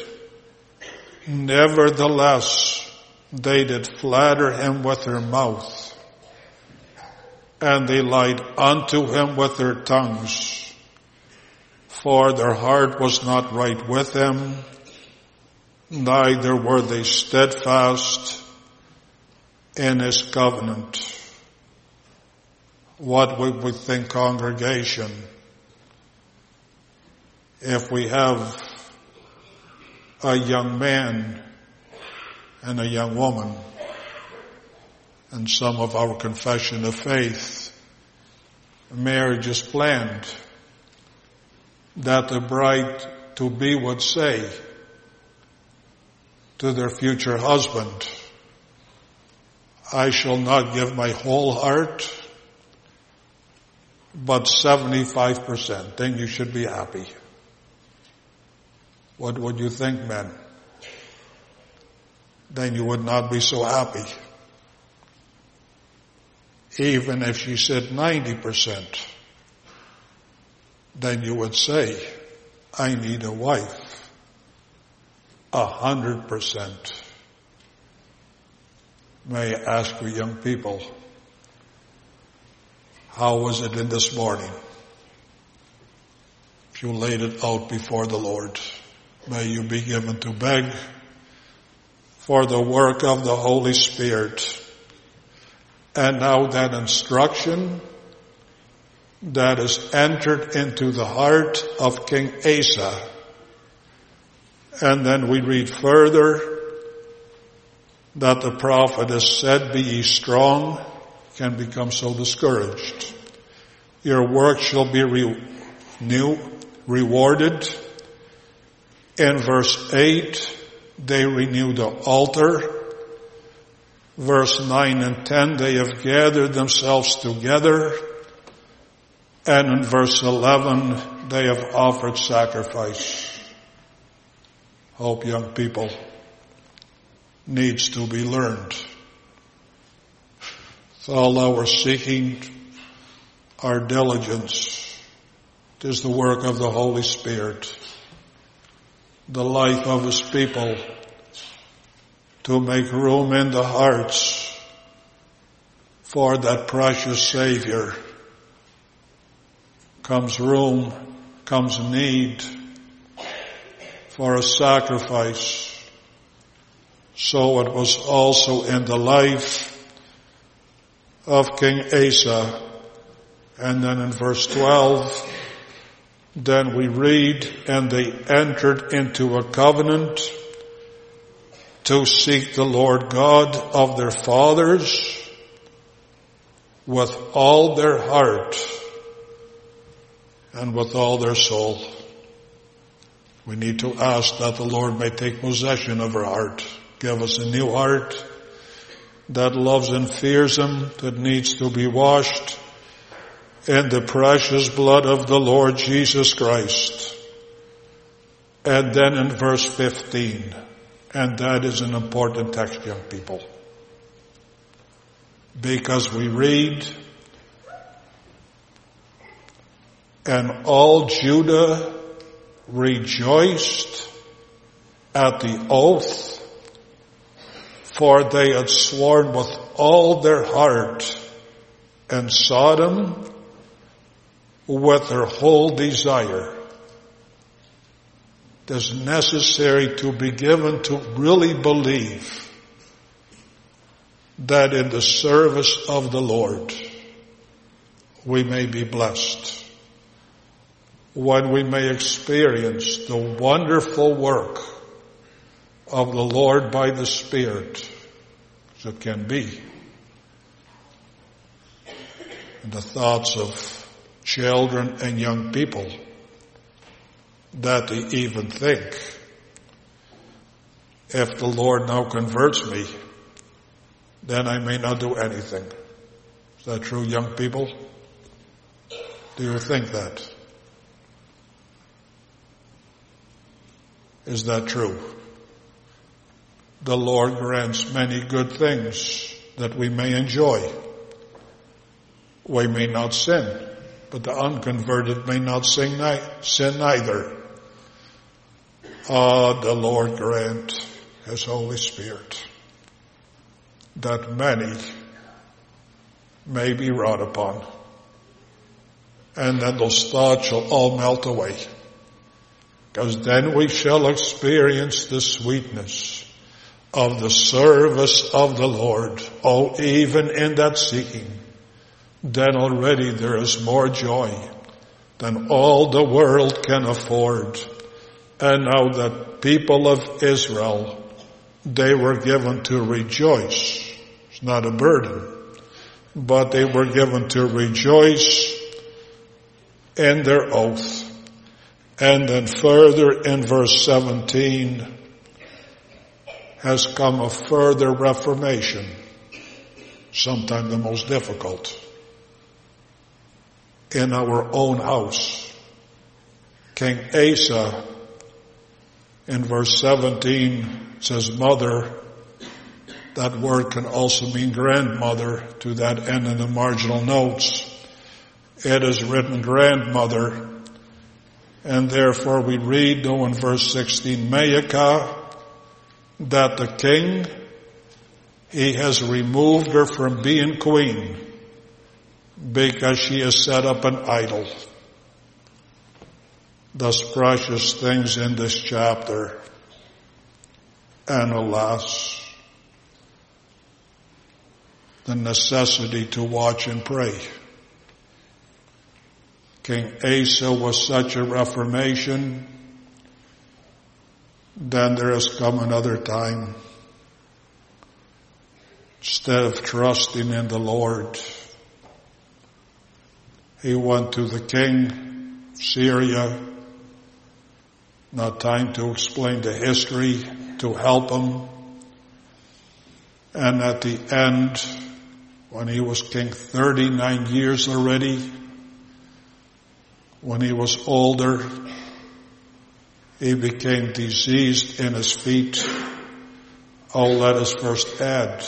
Speaker 1: nevertheless, they did flatter him with their mouth, and they lied unto him with their tongues, for their heart was not right with him, neither were they steadfast in his covenant. What would we think, congregation, if we have a young man and a young woman, and some of our confession of faith, marriage is planned, that the bride-to-be would say to their future husband, I shall not give my whole heart, but seventy-five percent. Then you should be happy. What would you think, men? Then you would not be so happy. Even if she said ninety percent, then you would say, I need a wife. A hundred percent. May I ask you, young people, how was it in this morning? If you laid it out before the Lord, may you be given to beg for the work of the Holy Spirit. And now that instruction that is entered into the heart of King Asa. And then we read further that the prophet has said, be ye strong, can become so discouraged. Your work shall be re- new, rewarded. In verse eight, they renew the altar. Verse nine and ten, they have gathered themselves together. And in verse eleven, they have offered sacrifice. Hope, young people, needs to be learned. With all our seeking, our diligence, it is the work of the Holy Spirit, the life of His people, to make room in the hearts for that precious Savior. Comes room, comes need for a sacrifice. So it was also in the life of King Asa. And then in verse twelve, then we read, and they entered into a covenant to seek the Lord God of their fathers with all their heart and with all their soul. We need to ask that the Lord may take possession of our heart. Give us a new heart that loves and fears Him, that needs to be washed in the precious blood of the Lord Jesus Christ. And then in verse fifteen, and that is an important text, young people, because we read, and all Judah rejoiced at the oath, for they had sworn with all their heart, and Sodom with their whole desire. It is necessary to be given to really believe that in the service of the Lord we may be blessed, when we may experience the wonderful work of the Lord by the Spirit, as it can be. And the thoughts of children and young people, that they even think, if the Lord now converts me, then I may not do anything. Is that true, young people? Do you think that? Is that true? The Lord grants many good things that we may enjoy. We may not sin, but the unconverted may not sin either. Ah, the Lord grant His Holy Spirit that many may be wrought upon, and then those thoughts shall all melt away, because then we shall experience the sweetness of the service of the Lord. Oh, even in that seeking, then already there is more joy than all the world can afford. And now the people of Israel, they were given to rejoice. It's not a burden, but they were given to rejoice in their oath. And then further in verse seventeen has come a further reformation, sometimes the most difficult. In our own house, King Asa, in verse seventeen, says mother. That word can also mean grandmother, to that end in the marginal notes. It is written grandmother, and therefore we read, though in verse sixteen, Maacah, that the king, he has removed her from being queen, because she has set up an idol. Thus precious things in this chapter, and alas, the necessity to watch and pray. King Asa was such a reformation. Then there has come another time. Instead of trusting in the Lord, he went to the king of Syria. Not time to explain the history to help him. And at the end, when he was king thirty-nine years already, when he was older, he became diseased in his feet. Oh, let us first add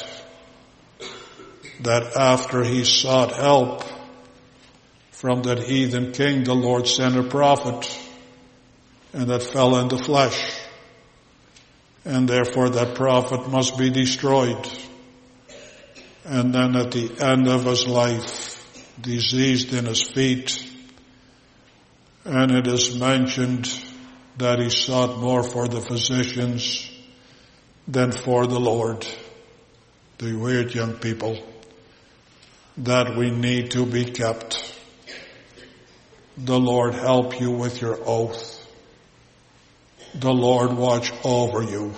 Speaker 1: that after he sought help from that heathen king, the Lord sent a prophet, and that fell in the flesh. And therefore that prophet must be destroyed. And then at the end of his life, diseased in his feet, and it is mentioned that he sought more for the physicians than for the Lord. Do you hear it, young people? That we need to be kept. The Lord help you with your oath. The Lord watch over you.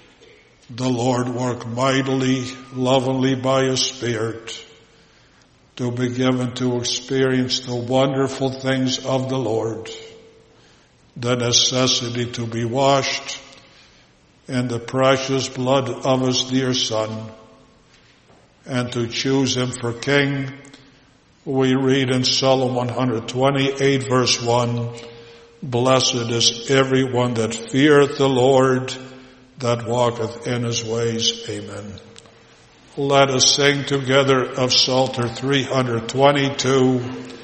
Speaker 1: The Lord work mightily, lovingly by His Spirit, to be given to experience the wonderful things of the Lord, the necessity to be washed in the precious blood of his dear Son, and to choose him for King. We read in Psalm one twenty-eight verse one, "Blessed is everyone that feareth the Lord, that walketh in his ways." Amen. Let us sing together of Psalter three twenty-two,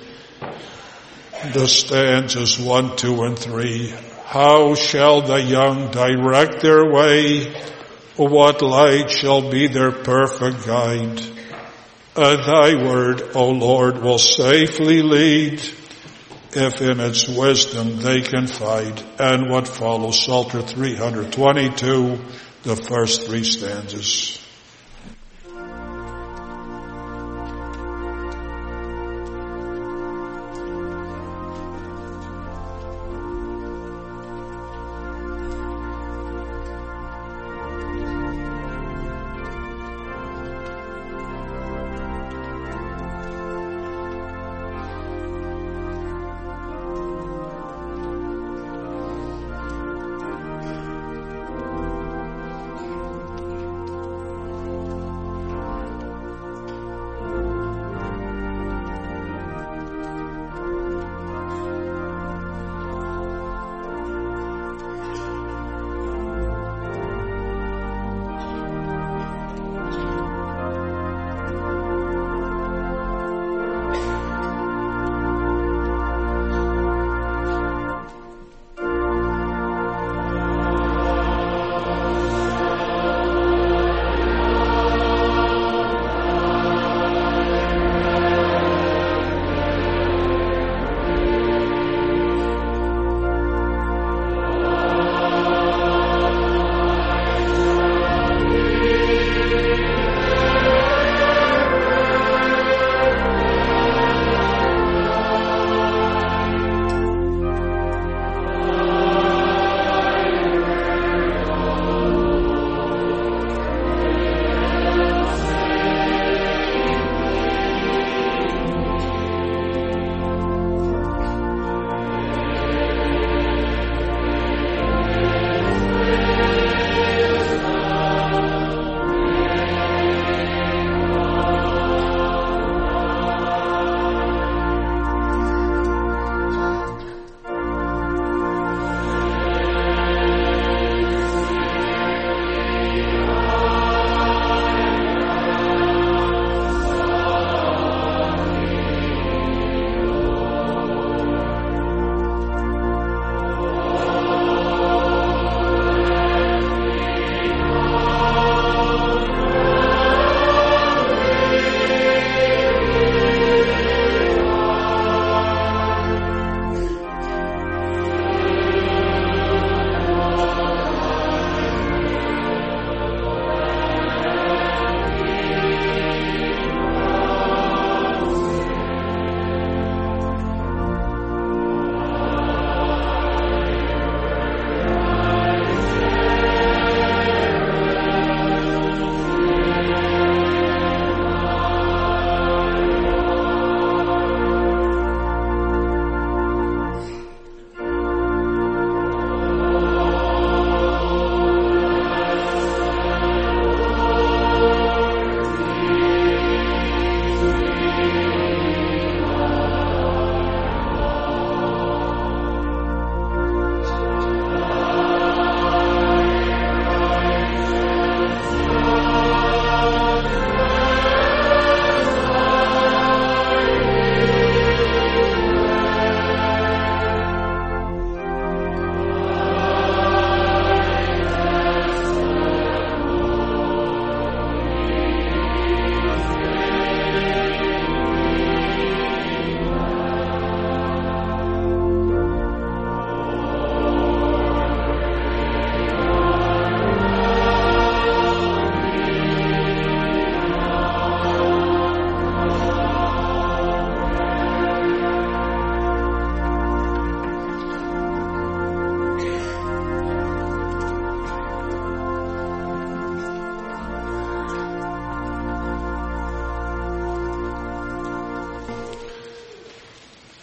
Speaker 1: the stanzas one, two, and three. How shall the young direct their way? What light shall be their perfect guide? Uh, thy word, O Lord, will safely lead, if in its wisdom they confide. And what follows, Psalter three twenty-two, the first three stanzas.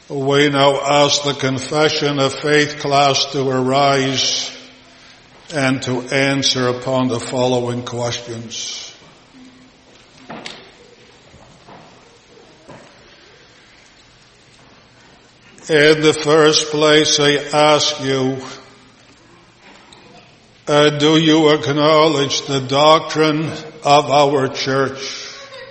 Speaker 1: We now ask the Confession of Faith class to arise and to answer upon the following questions. In the first place, I ask you, uh, do you acknowledge the doctrine of our church,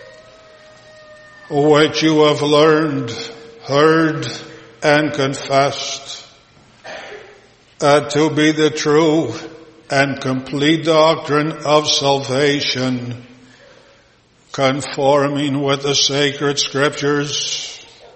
Speaker 1: which you have learned, heard, and confessed uh, to be the true and complete doctrine of salvation, conforming with the sacred scriptures?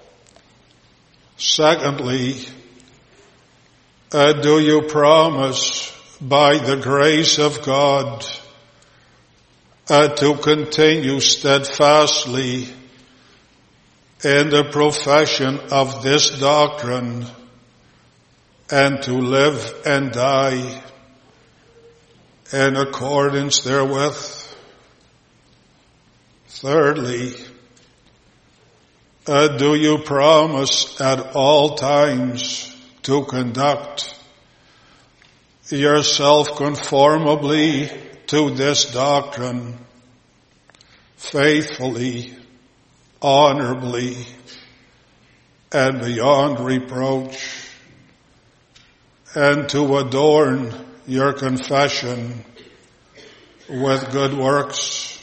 Speaker 1: Secondly, uh, do you promise by the grace of God uh, to continue steadfastly in the profession of this doctrine and to live and die in accordance therewith? Thirdly, uh, do you promise at all times to conduct yourself conformably to this doctrine, faithfully, honorably, and beyond reproach, and to adorn your confession with good works?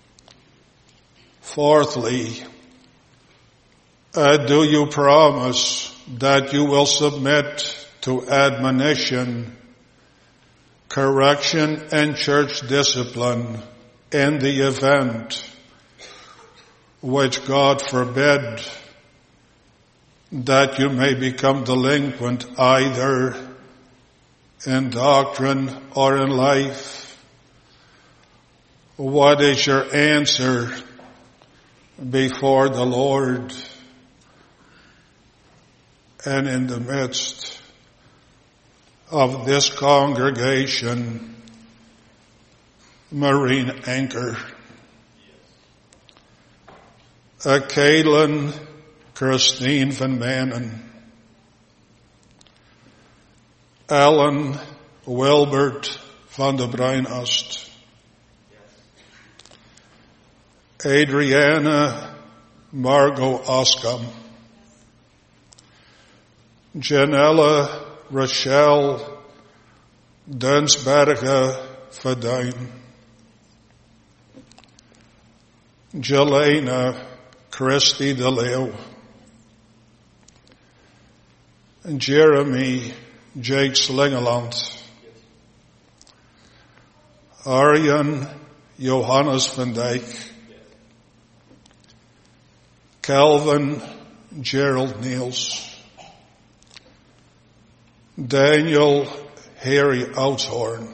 Speaker 1: Fourthly, uh, do you promise that you will submit to admonition, correction, and church discipline in the event, which God forbid, that you may become delinquent either in doctrine or in life? What is your answer before the Lord and in the midst of this congregation, Marine Anchor? Uh, Caitlin Christine Van Manen, Alan Wilbert van der Bruinast, Adriana Margot Oskam, Janella Rochelle Dunsberge Verdijn, Jelena Christy DeLeo, Jeremy Jake Slingeland, Arjan Johannes van Dijk, Calvin Gerald Niels, Daniel Harry Outhorn,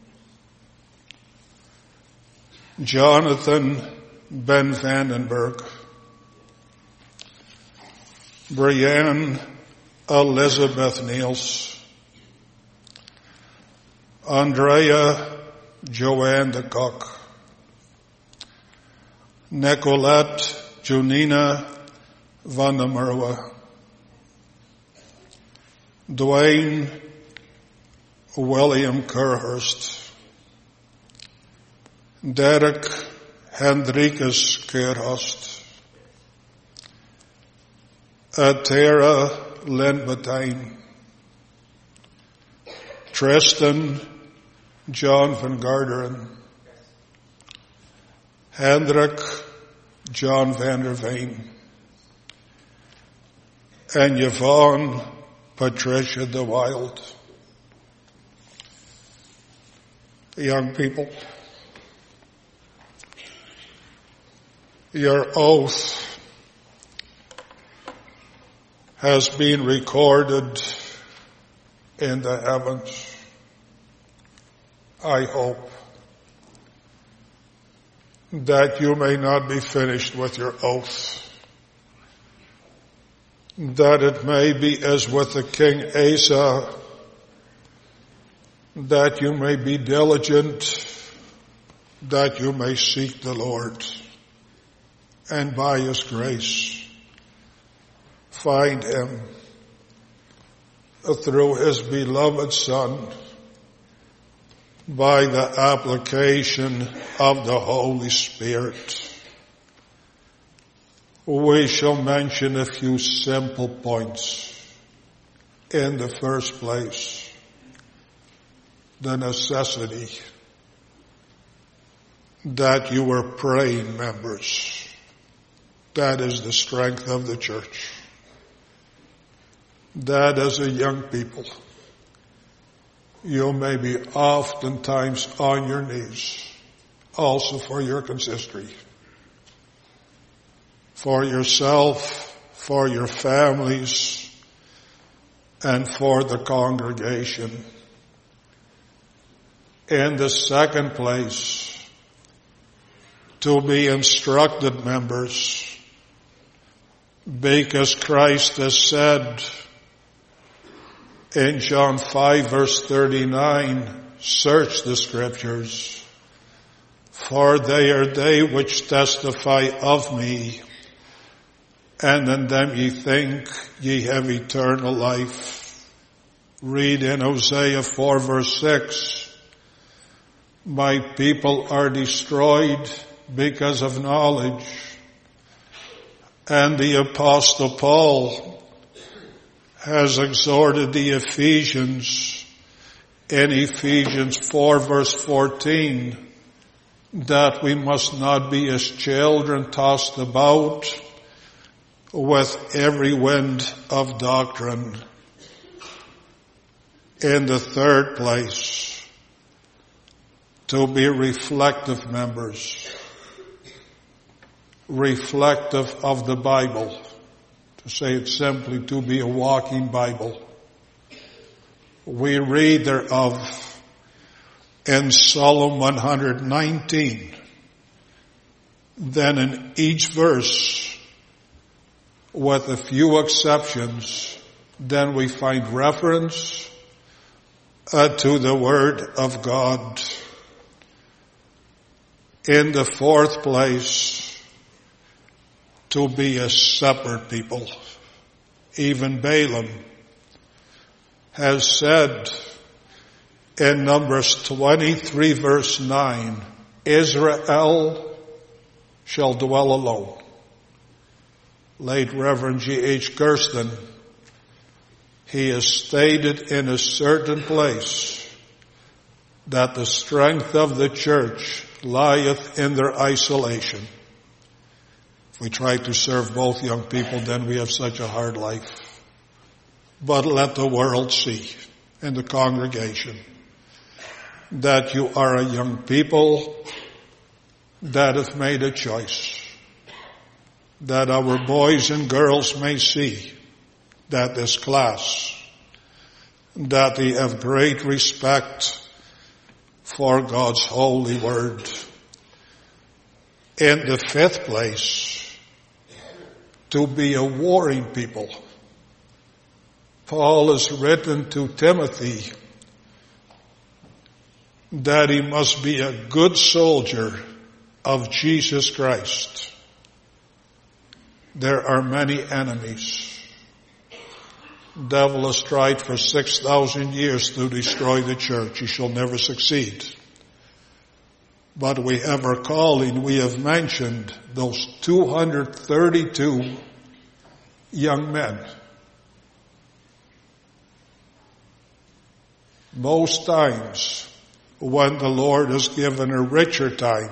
Speaker 1: Jonathan Ben Vandenberg, Brianne Elizabeth Niels, Andrea Joanne de Kock, Nicolette Junina van der Merwe, Dwayne William Kerhurst, Derek Hendrikus Kerhurst, Tara Lynn Batijn, Tristan John van Garderen, Hendrik John van der Veen, and Yvonne Patricia de Wild. Young people, your oath has been recorded in the heavens. I hope that you may not be finished with your oath, that it may be as with the King Asa, that you may be diligent, that you may seek the Lord, and by His grace find him through his beloved Son by the application of the Holy Spirit. We shall mention a few simple points. In the first place, the necessity that you are praying members. That is the strength of the church. That as a young people, you may be oftentimes on your knees, also for your consistory, for yourself, for your families, and for the congregation. In the second place, to be instructed members, because Christ has said in John five verse thirty-nine, search the scriptures, for they are they which testify of me, and in them ye think ye have eternal life. Read in Hosea four verse six, my people are destroyed because of knowledge. And the Apostle Paul has exhorted the Ephesians in Ephesians four verse fourteen that we must not be as children tossed about with every wind of doctrine. In the third place, to be reflective members, reflective of the Bible. To say it simply, to be a walking Bible. We read thereof in Psalm one nineteen. Then in each verse, with a few exceptions, then we find reference uh, to the Word of God. In the fourth place, to be a separate people. Even Balaam has said in Numbers twenty-three verse nine, Israel shall dwell alone. Late Reverend G H Gersten, he has stated in a certain place that the strength of the church lieth in their isolation. If we try to serve both young people, then we have such a hard life. But let the world see in the congregation that you are a young people that have made a choice. That our boys and girls may see that this class, that they have great respect for God's holy word. In the fifth place, to be a warring people. Paul has written to Timothy that he must be a good soldier of Jesus Christ. There are many enemies. The devil has tried for six thousand years to destroy the church. He shall never succeed. But we have our calling. We have mentioned those two hundred thirty-two young men. Most times when the Lord has given a richer time,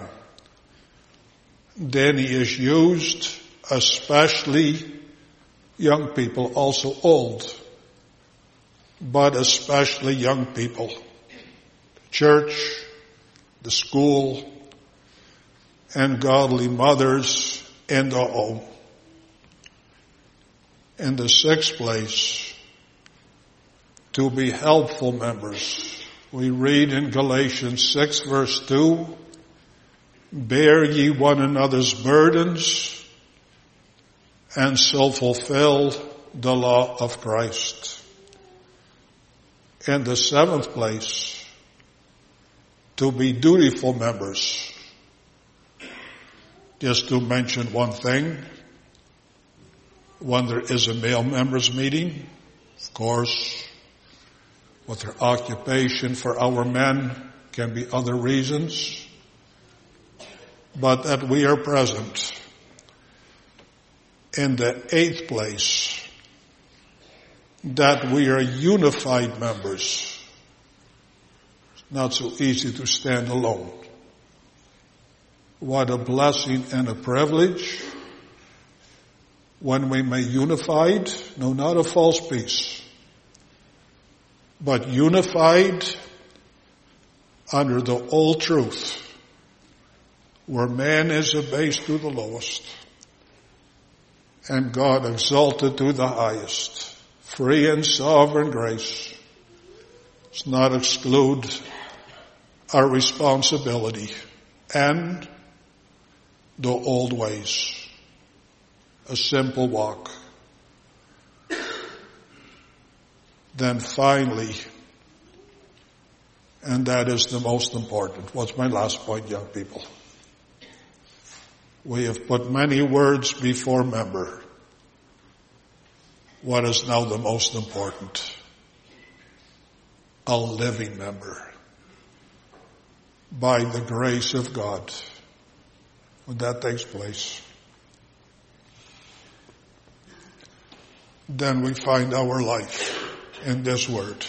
Speaker 1: then He has used especially young people, also old, but especially young people. The church, the school, and godly mothers in the home. In the sixth place, to be helpful members. We read in Galatians six verse two, bear ye one another's burdens, and so fulfill the law of Christ. In the seventh place, to be dutiful members. Just to mention one thing, when there is a male members meeting, of course, with their occupation for our men can be other reasons, but that we are present. In the eighth place, that we are unified members. It's not so easy to stand alone. What a blessing and a privilege when we may unified, no, not a false peace, but unified under the old truth, where man is abased to the lowest and God exalted to the highest. Free and sovereign grace does not exclude our responsibility and the old ways. A simple walk. Then finally, and that is the most important. What's my last point, young people? We have put many words before member. What is now the most important? A living member. By the grace of God. When that takes place, then we find our life in this word.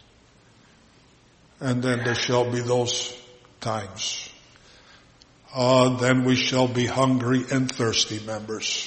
Speaker 1: And then there shall be those times. Uh, then we shall be hungry and thirsty members.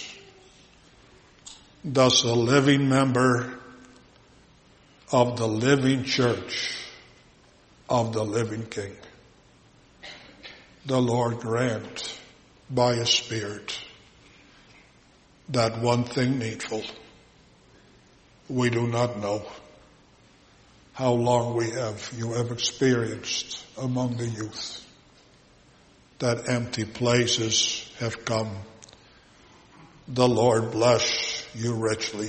Speaker 1: Thus a living member of the living church of the living King. The Lord grant by His Spirit that one thing needful. We do not know how long we have, you have experienced among the youth that empty places have come. The Lord bless you richly.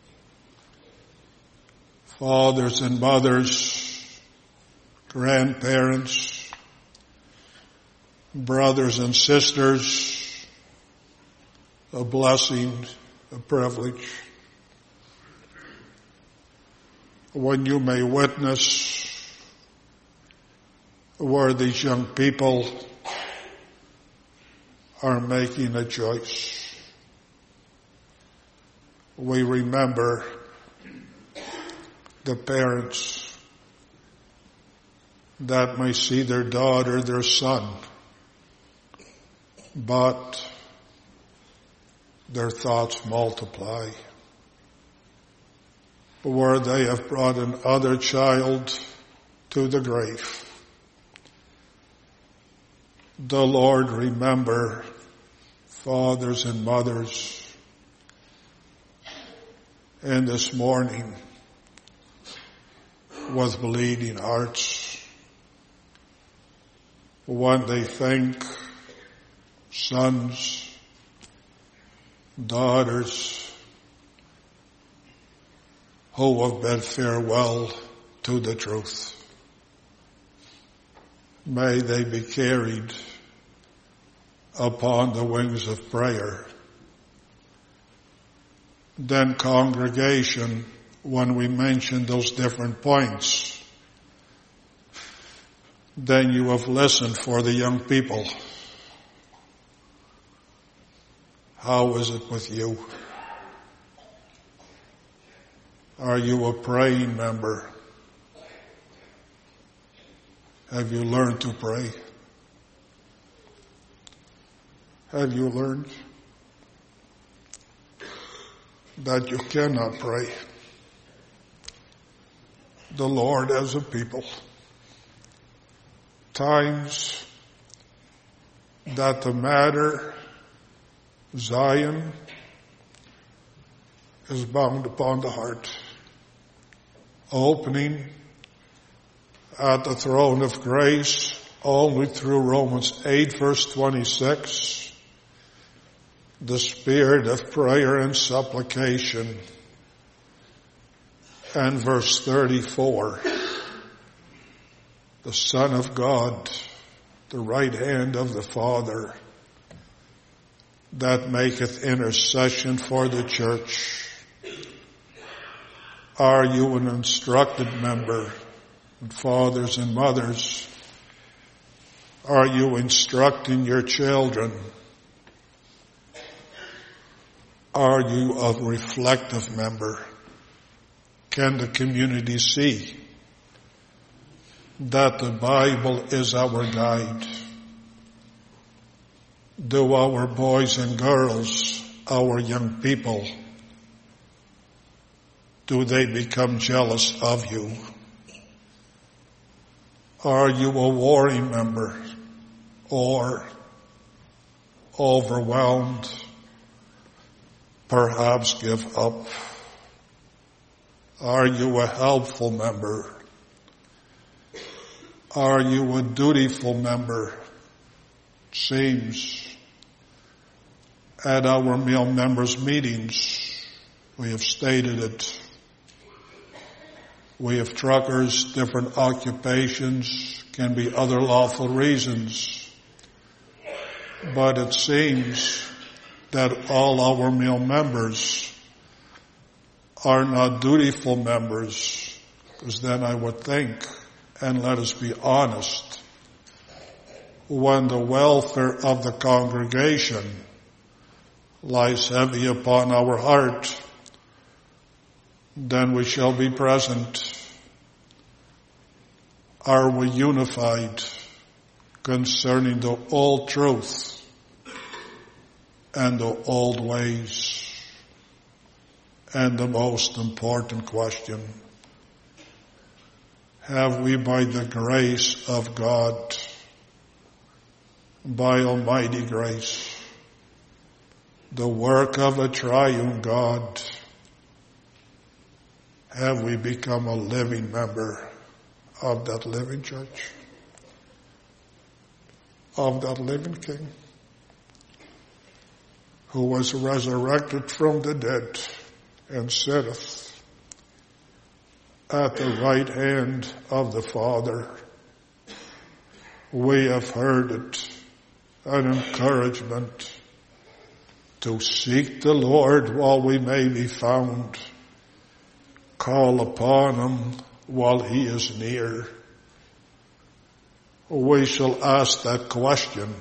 Speaker 1: Fathers and mothers, grandparents, brothers and sisters, a blessing, a privilege. When you may witness where these young people are making a choice. We remember the parents that may see their daughter, their son, but their thoughts multiply. Where they have brought another child to the grave. The Lord remember fathers and mothers. And this morning, with bleeding hearts, when they think sons, daughters, who have bid farewell to the truth. May they be carried upon the wings of prayer. Then congregation, when we mention those different points, then you have listened for the young people. How is it with you? Are you a praying member? Have you learned to pray? Have you learned that you cannot pray the Lord as a people? Times that the matter, Zion, is bound upon the heart. Opening at the throne of grace only through Romans eight verse twenty-six. The spirit of prayer and supplication. And verse thirty-four. The Son of God, the right hand of the Father, that maketh intercession for the church? Are you an instructed member? And fathers and mothers, are you instructing your children? Are you a reflective member? Can the community see that the Bible is our guide? Do our boys and girls, our young people, do they become jealous of you? Are you a warring member or overwhelmed? Perhaps give up? Are you a helpful member? Are you a dutiful member? Seems at our male members' meetings, we have stated it. We have truckers, different occupations, can be other lawful reasons. But it seems that all our male members are not dutiful members, because then I would think, and let us be honest, when the welfare of the congregation lies heavy upon our heart, then we shall be present. Are we unified concerning the old truth and the old ways? And the most important question, have we, by the grace of God, by almighty grace, the work of a triune God, have we become a living member of that living church, of that living King, who was resurrected from the dead and sitteth at the right hand of the Father? We have heard it, an encouragement to seek the Lord while we may be found, call upon him while he is near. We shall ask that question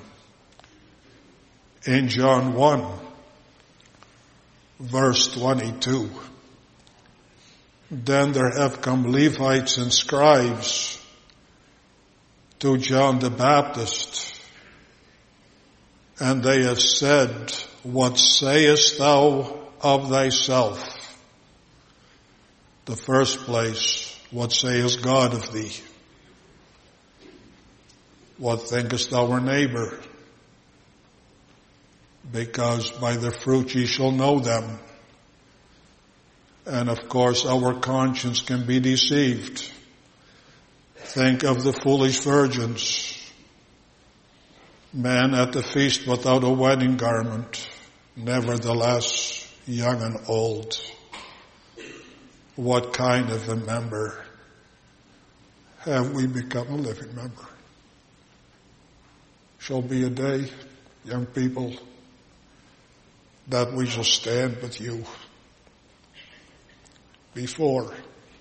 Speaker 1: in John one, verse twenty-two. Then there have come Levites and scribes to John the Baptist, and they have said, what sayest thou of thyself? The first place, what sayest God of thee? What thinkest thou our neighbor? Because by their fruit ye shall know them. And of course our conscience can be deceived. Think of the foolish virgins. Man at the feast without a wedding garment, nevertheless young and old. What kind of a member have we become a living member? Shall be a day, young people, that we shall stand with you before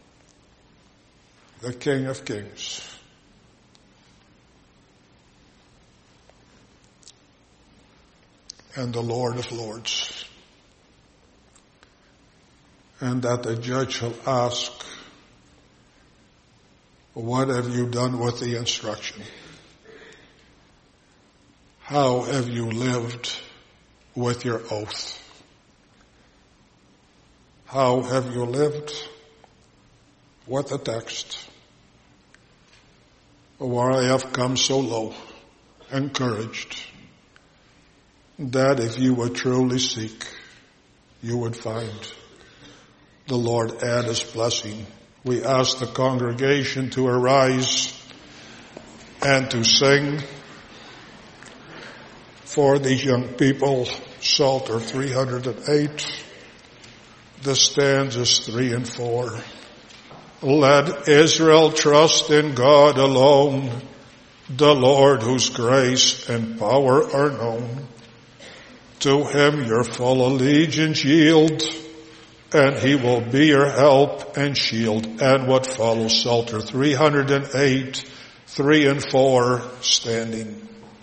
Speaker 1: the King of Kings. And the Lord of Lords. And that the judge shall ask, what have you done with the instruction? How have you lived with your oath? How have you lived with the text? Where I have come so low, encouraged, that if you would truly seek, you would find. The Lord add his blessing. We ask the congregation to arise and to sing for these young people. Psalter three hundred eight, the stanzas three and four. Let Israel trust in God alone, the Lord whose grace and power are known. To him your full allegiance yield, and he will be your help and shield. And what follows, Psalter three hundred eight, three and four, standing.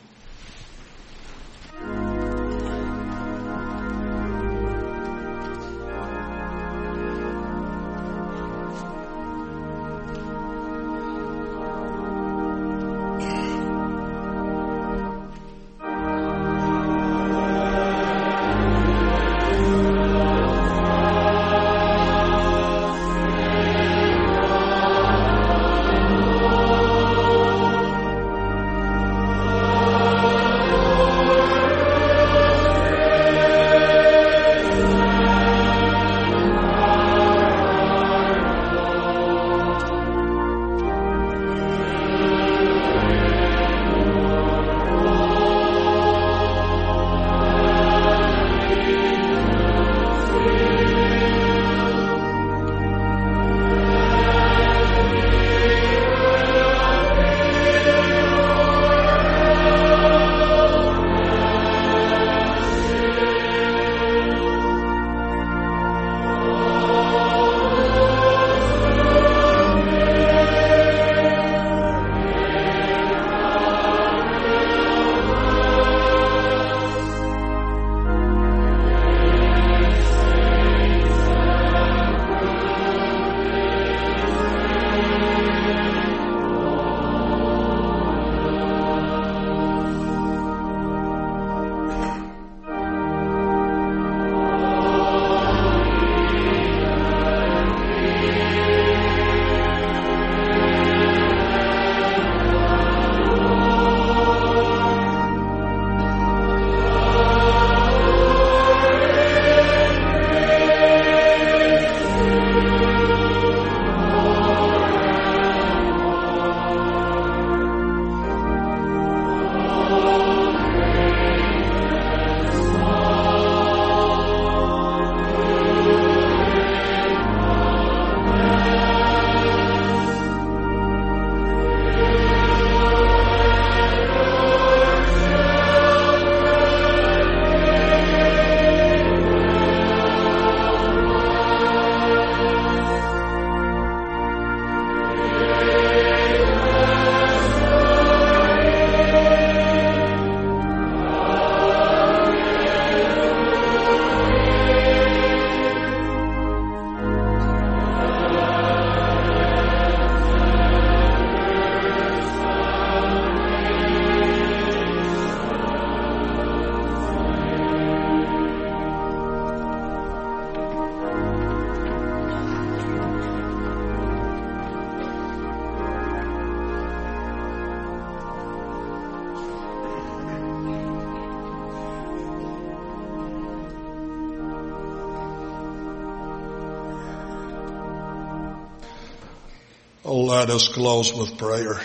Speaker 1: Let us close with prayer.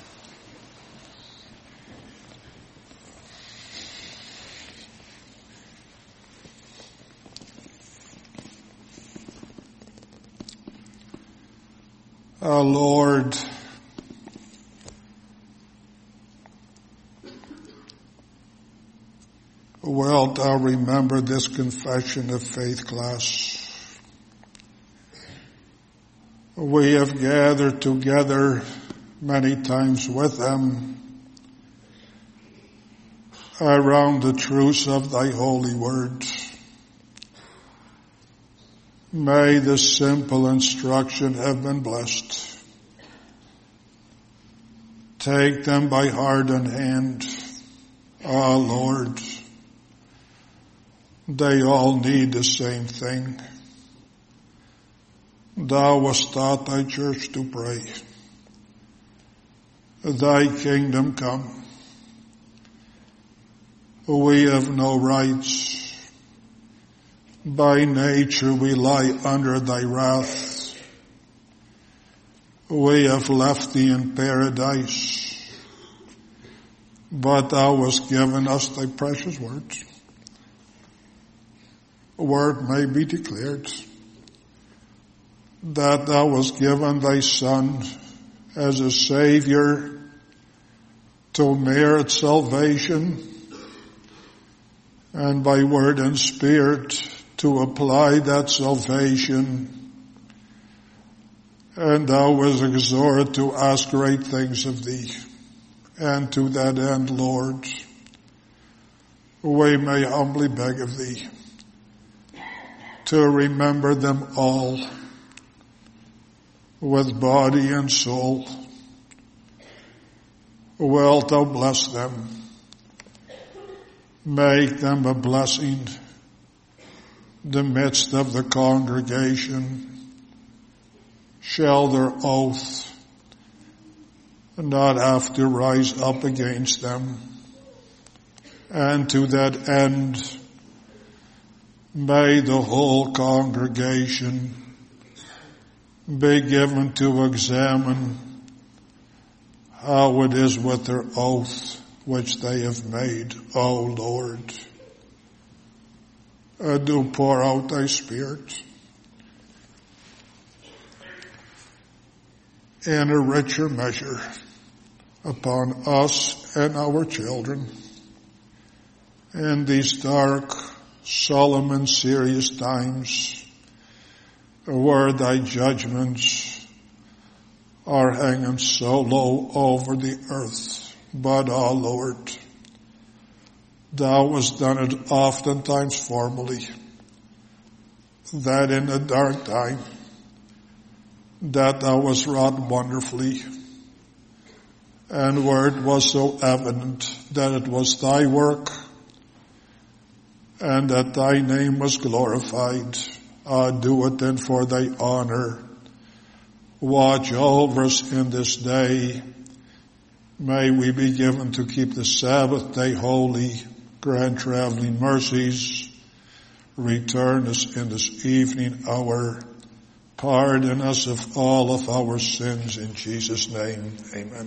Speaker 1: Our Lord, wilt thou remember this confession of faith class? We have gathered together many times with them around the truths of thy holy word. May the simple instruction have been blessed. Take them by heart and hand, ah Lord. They all need the same thing. Thou hast taught thy church to pray. Thy kingdom come. We have no rights. By nature we lie under thy wrath. We have left thee in paradise. But thou hast given us thy precious words. A word may be declared that thou hast given thy Son as a Savior to merit salvation, and by word and spirit to apply that salvation. And thou was exhorted to ask great things of thee. And to that end, Lord, we may humbly beg of thee to remember them all with body and soul. Wilt thou bless them? Make them a blessing in the midst of the congregation. Shall their oath not have to rise up against them. And to that end, may the whole congregation be given to examine how it is with their oath which they have made, O Lord. And do pour out thy Spirit in a richer measure upon us and our children in these dark, solemn, and serious times where thy judgments are hanging so low over the earth. But, O Lord, thou hast done it oftentimes formerly, that in the dark time that thou hast wrought wonderfully, and where it was so evident that it was thy work, and that thy name was glorified. Ah, do it then for thy honor. Watch over us in this day. May we be given to keep the Sabbath day holy. Grant traveling mercies. Return us in this evening hour. Pardon us of all of our sins in Jesus' name. Amen.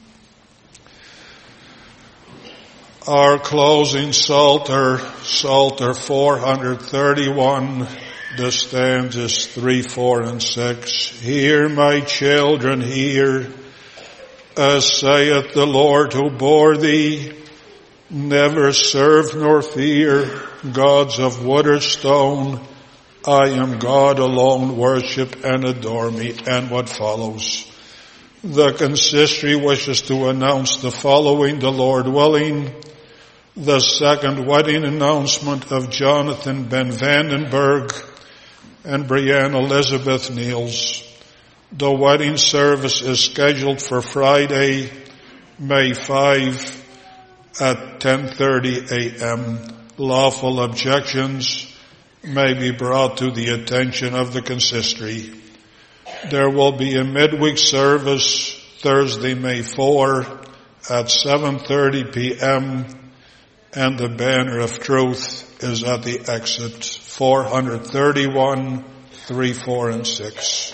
Speaker 1: Our closing Psalter, Psalter four thirty-one, the stanzas three, four, and six. Hear, my children, hear, as saith the Lord who bore thee, never serve nor fear gods of wood or stone. I am God alone, worship and adore me. And what follows? The consistory wishes to announce the following, the Lord willing. The second wedding announcement of Jonathan Ben Vandenberg and Brianne Elizabeth Niels. The wedding service is scheduled for Friday, May fifth at ten thirty a.m. Lawful objections may be brought to the attention of the consistory. There will be a midweek service Thursday, May fourth at seven thirty p.m. and the banner of truth is at the exit, four thirty-one, three, four, and six.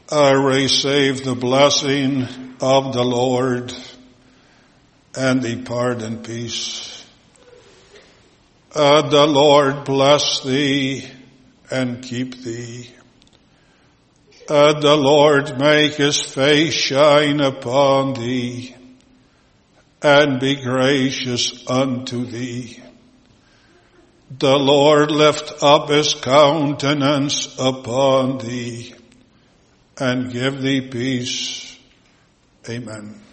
Speaker 1: uh, receive the blessing of the Lord and depart in peace. Uh, the Lord bless thee and keep thee. Uh, the Lord make his face shine upon thee and be gracious unto thee. The Lord lift up his countenance upon thee and give thee peace. Amen.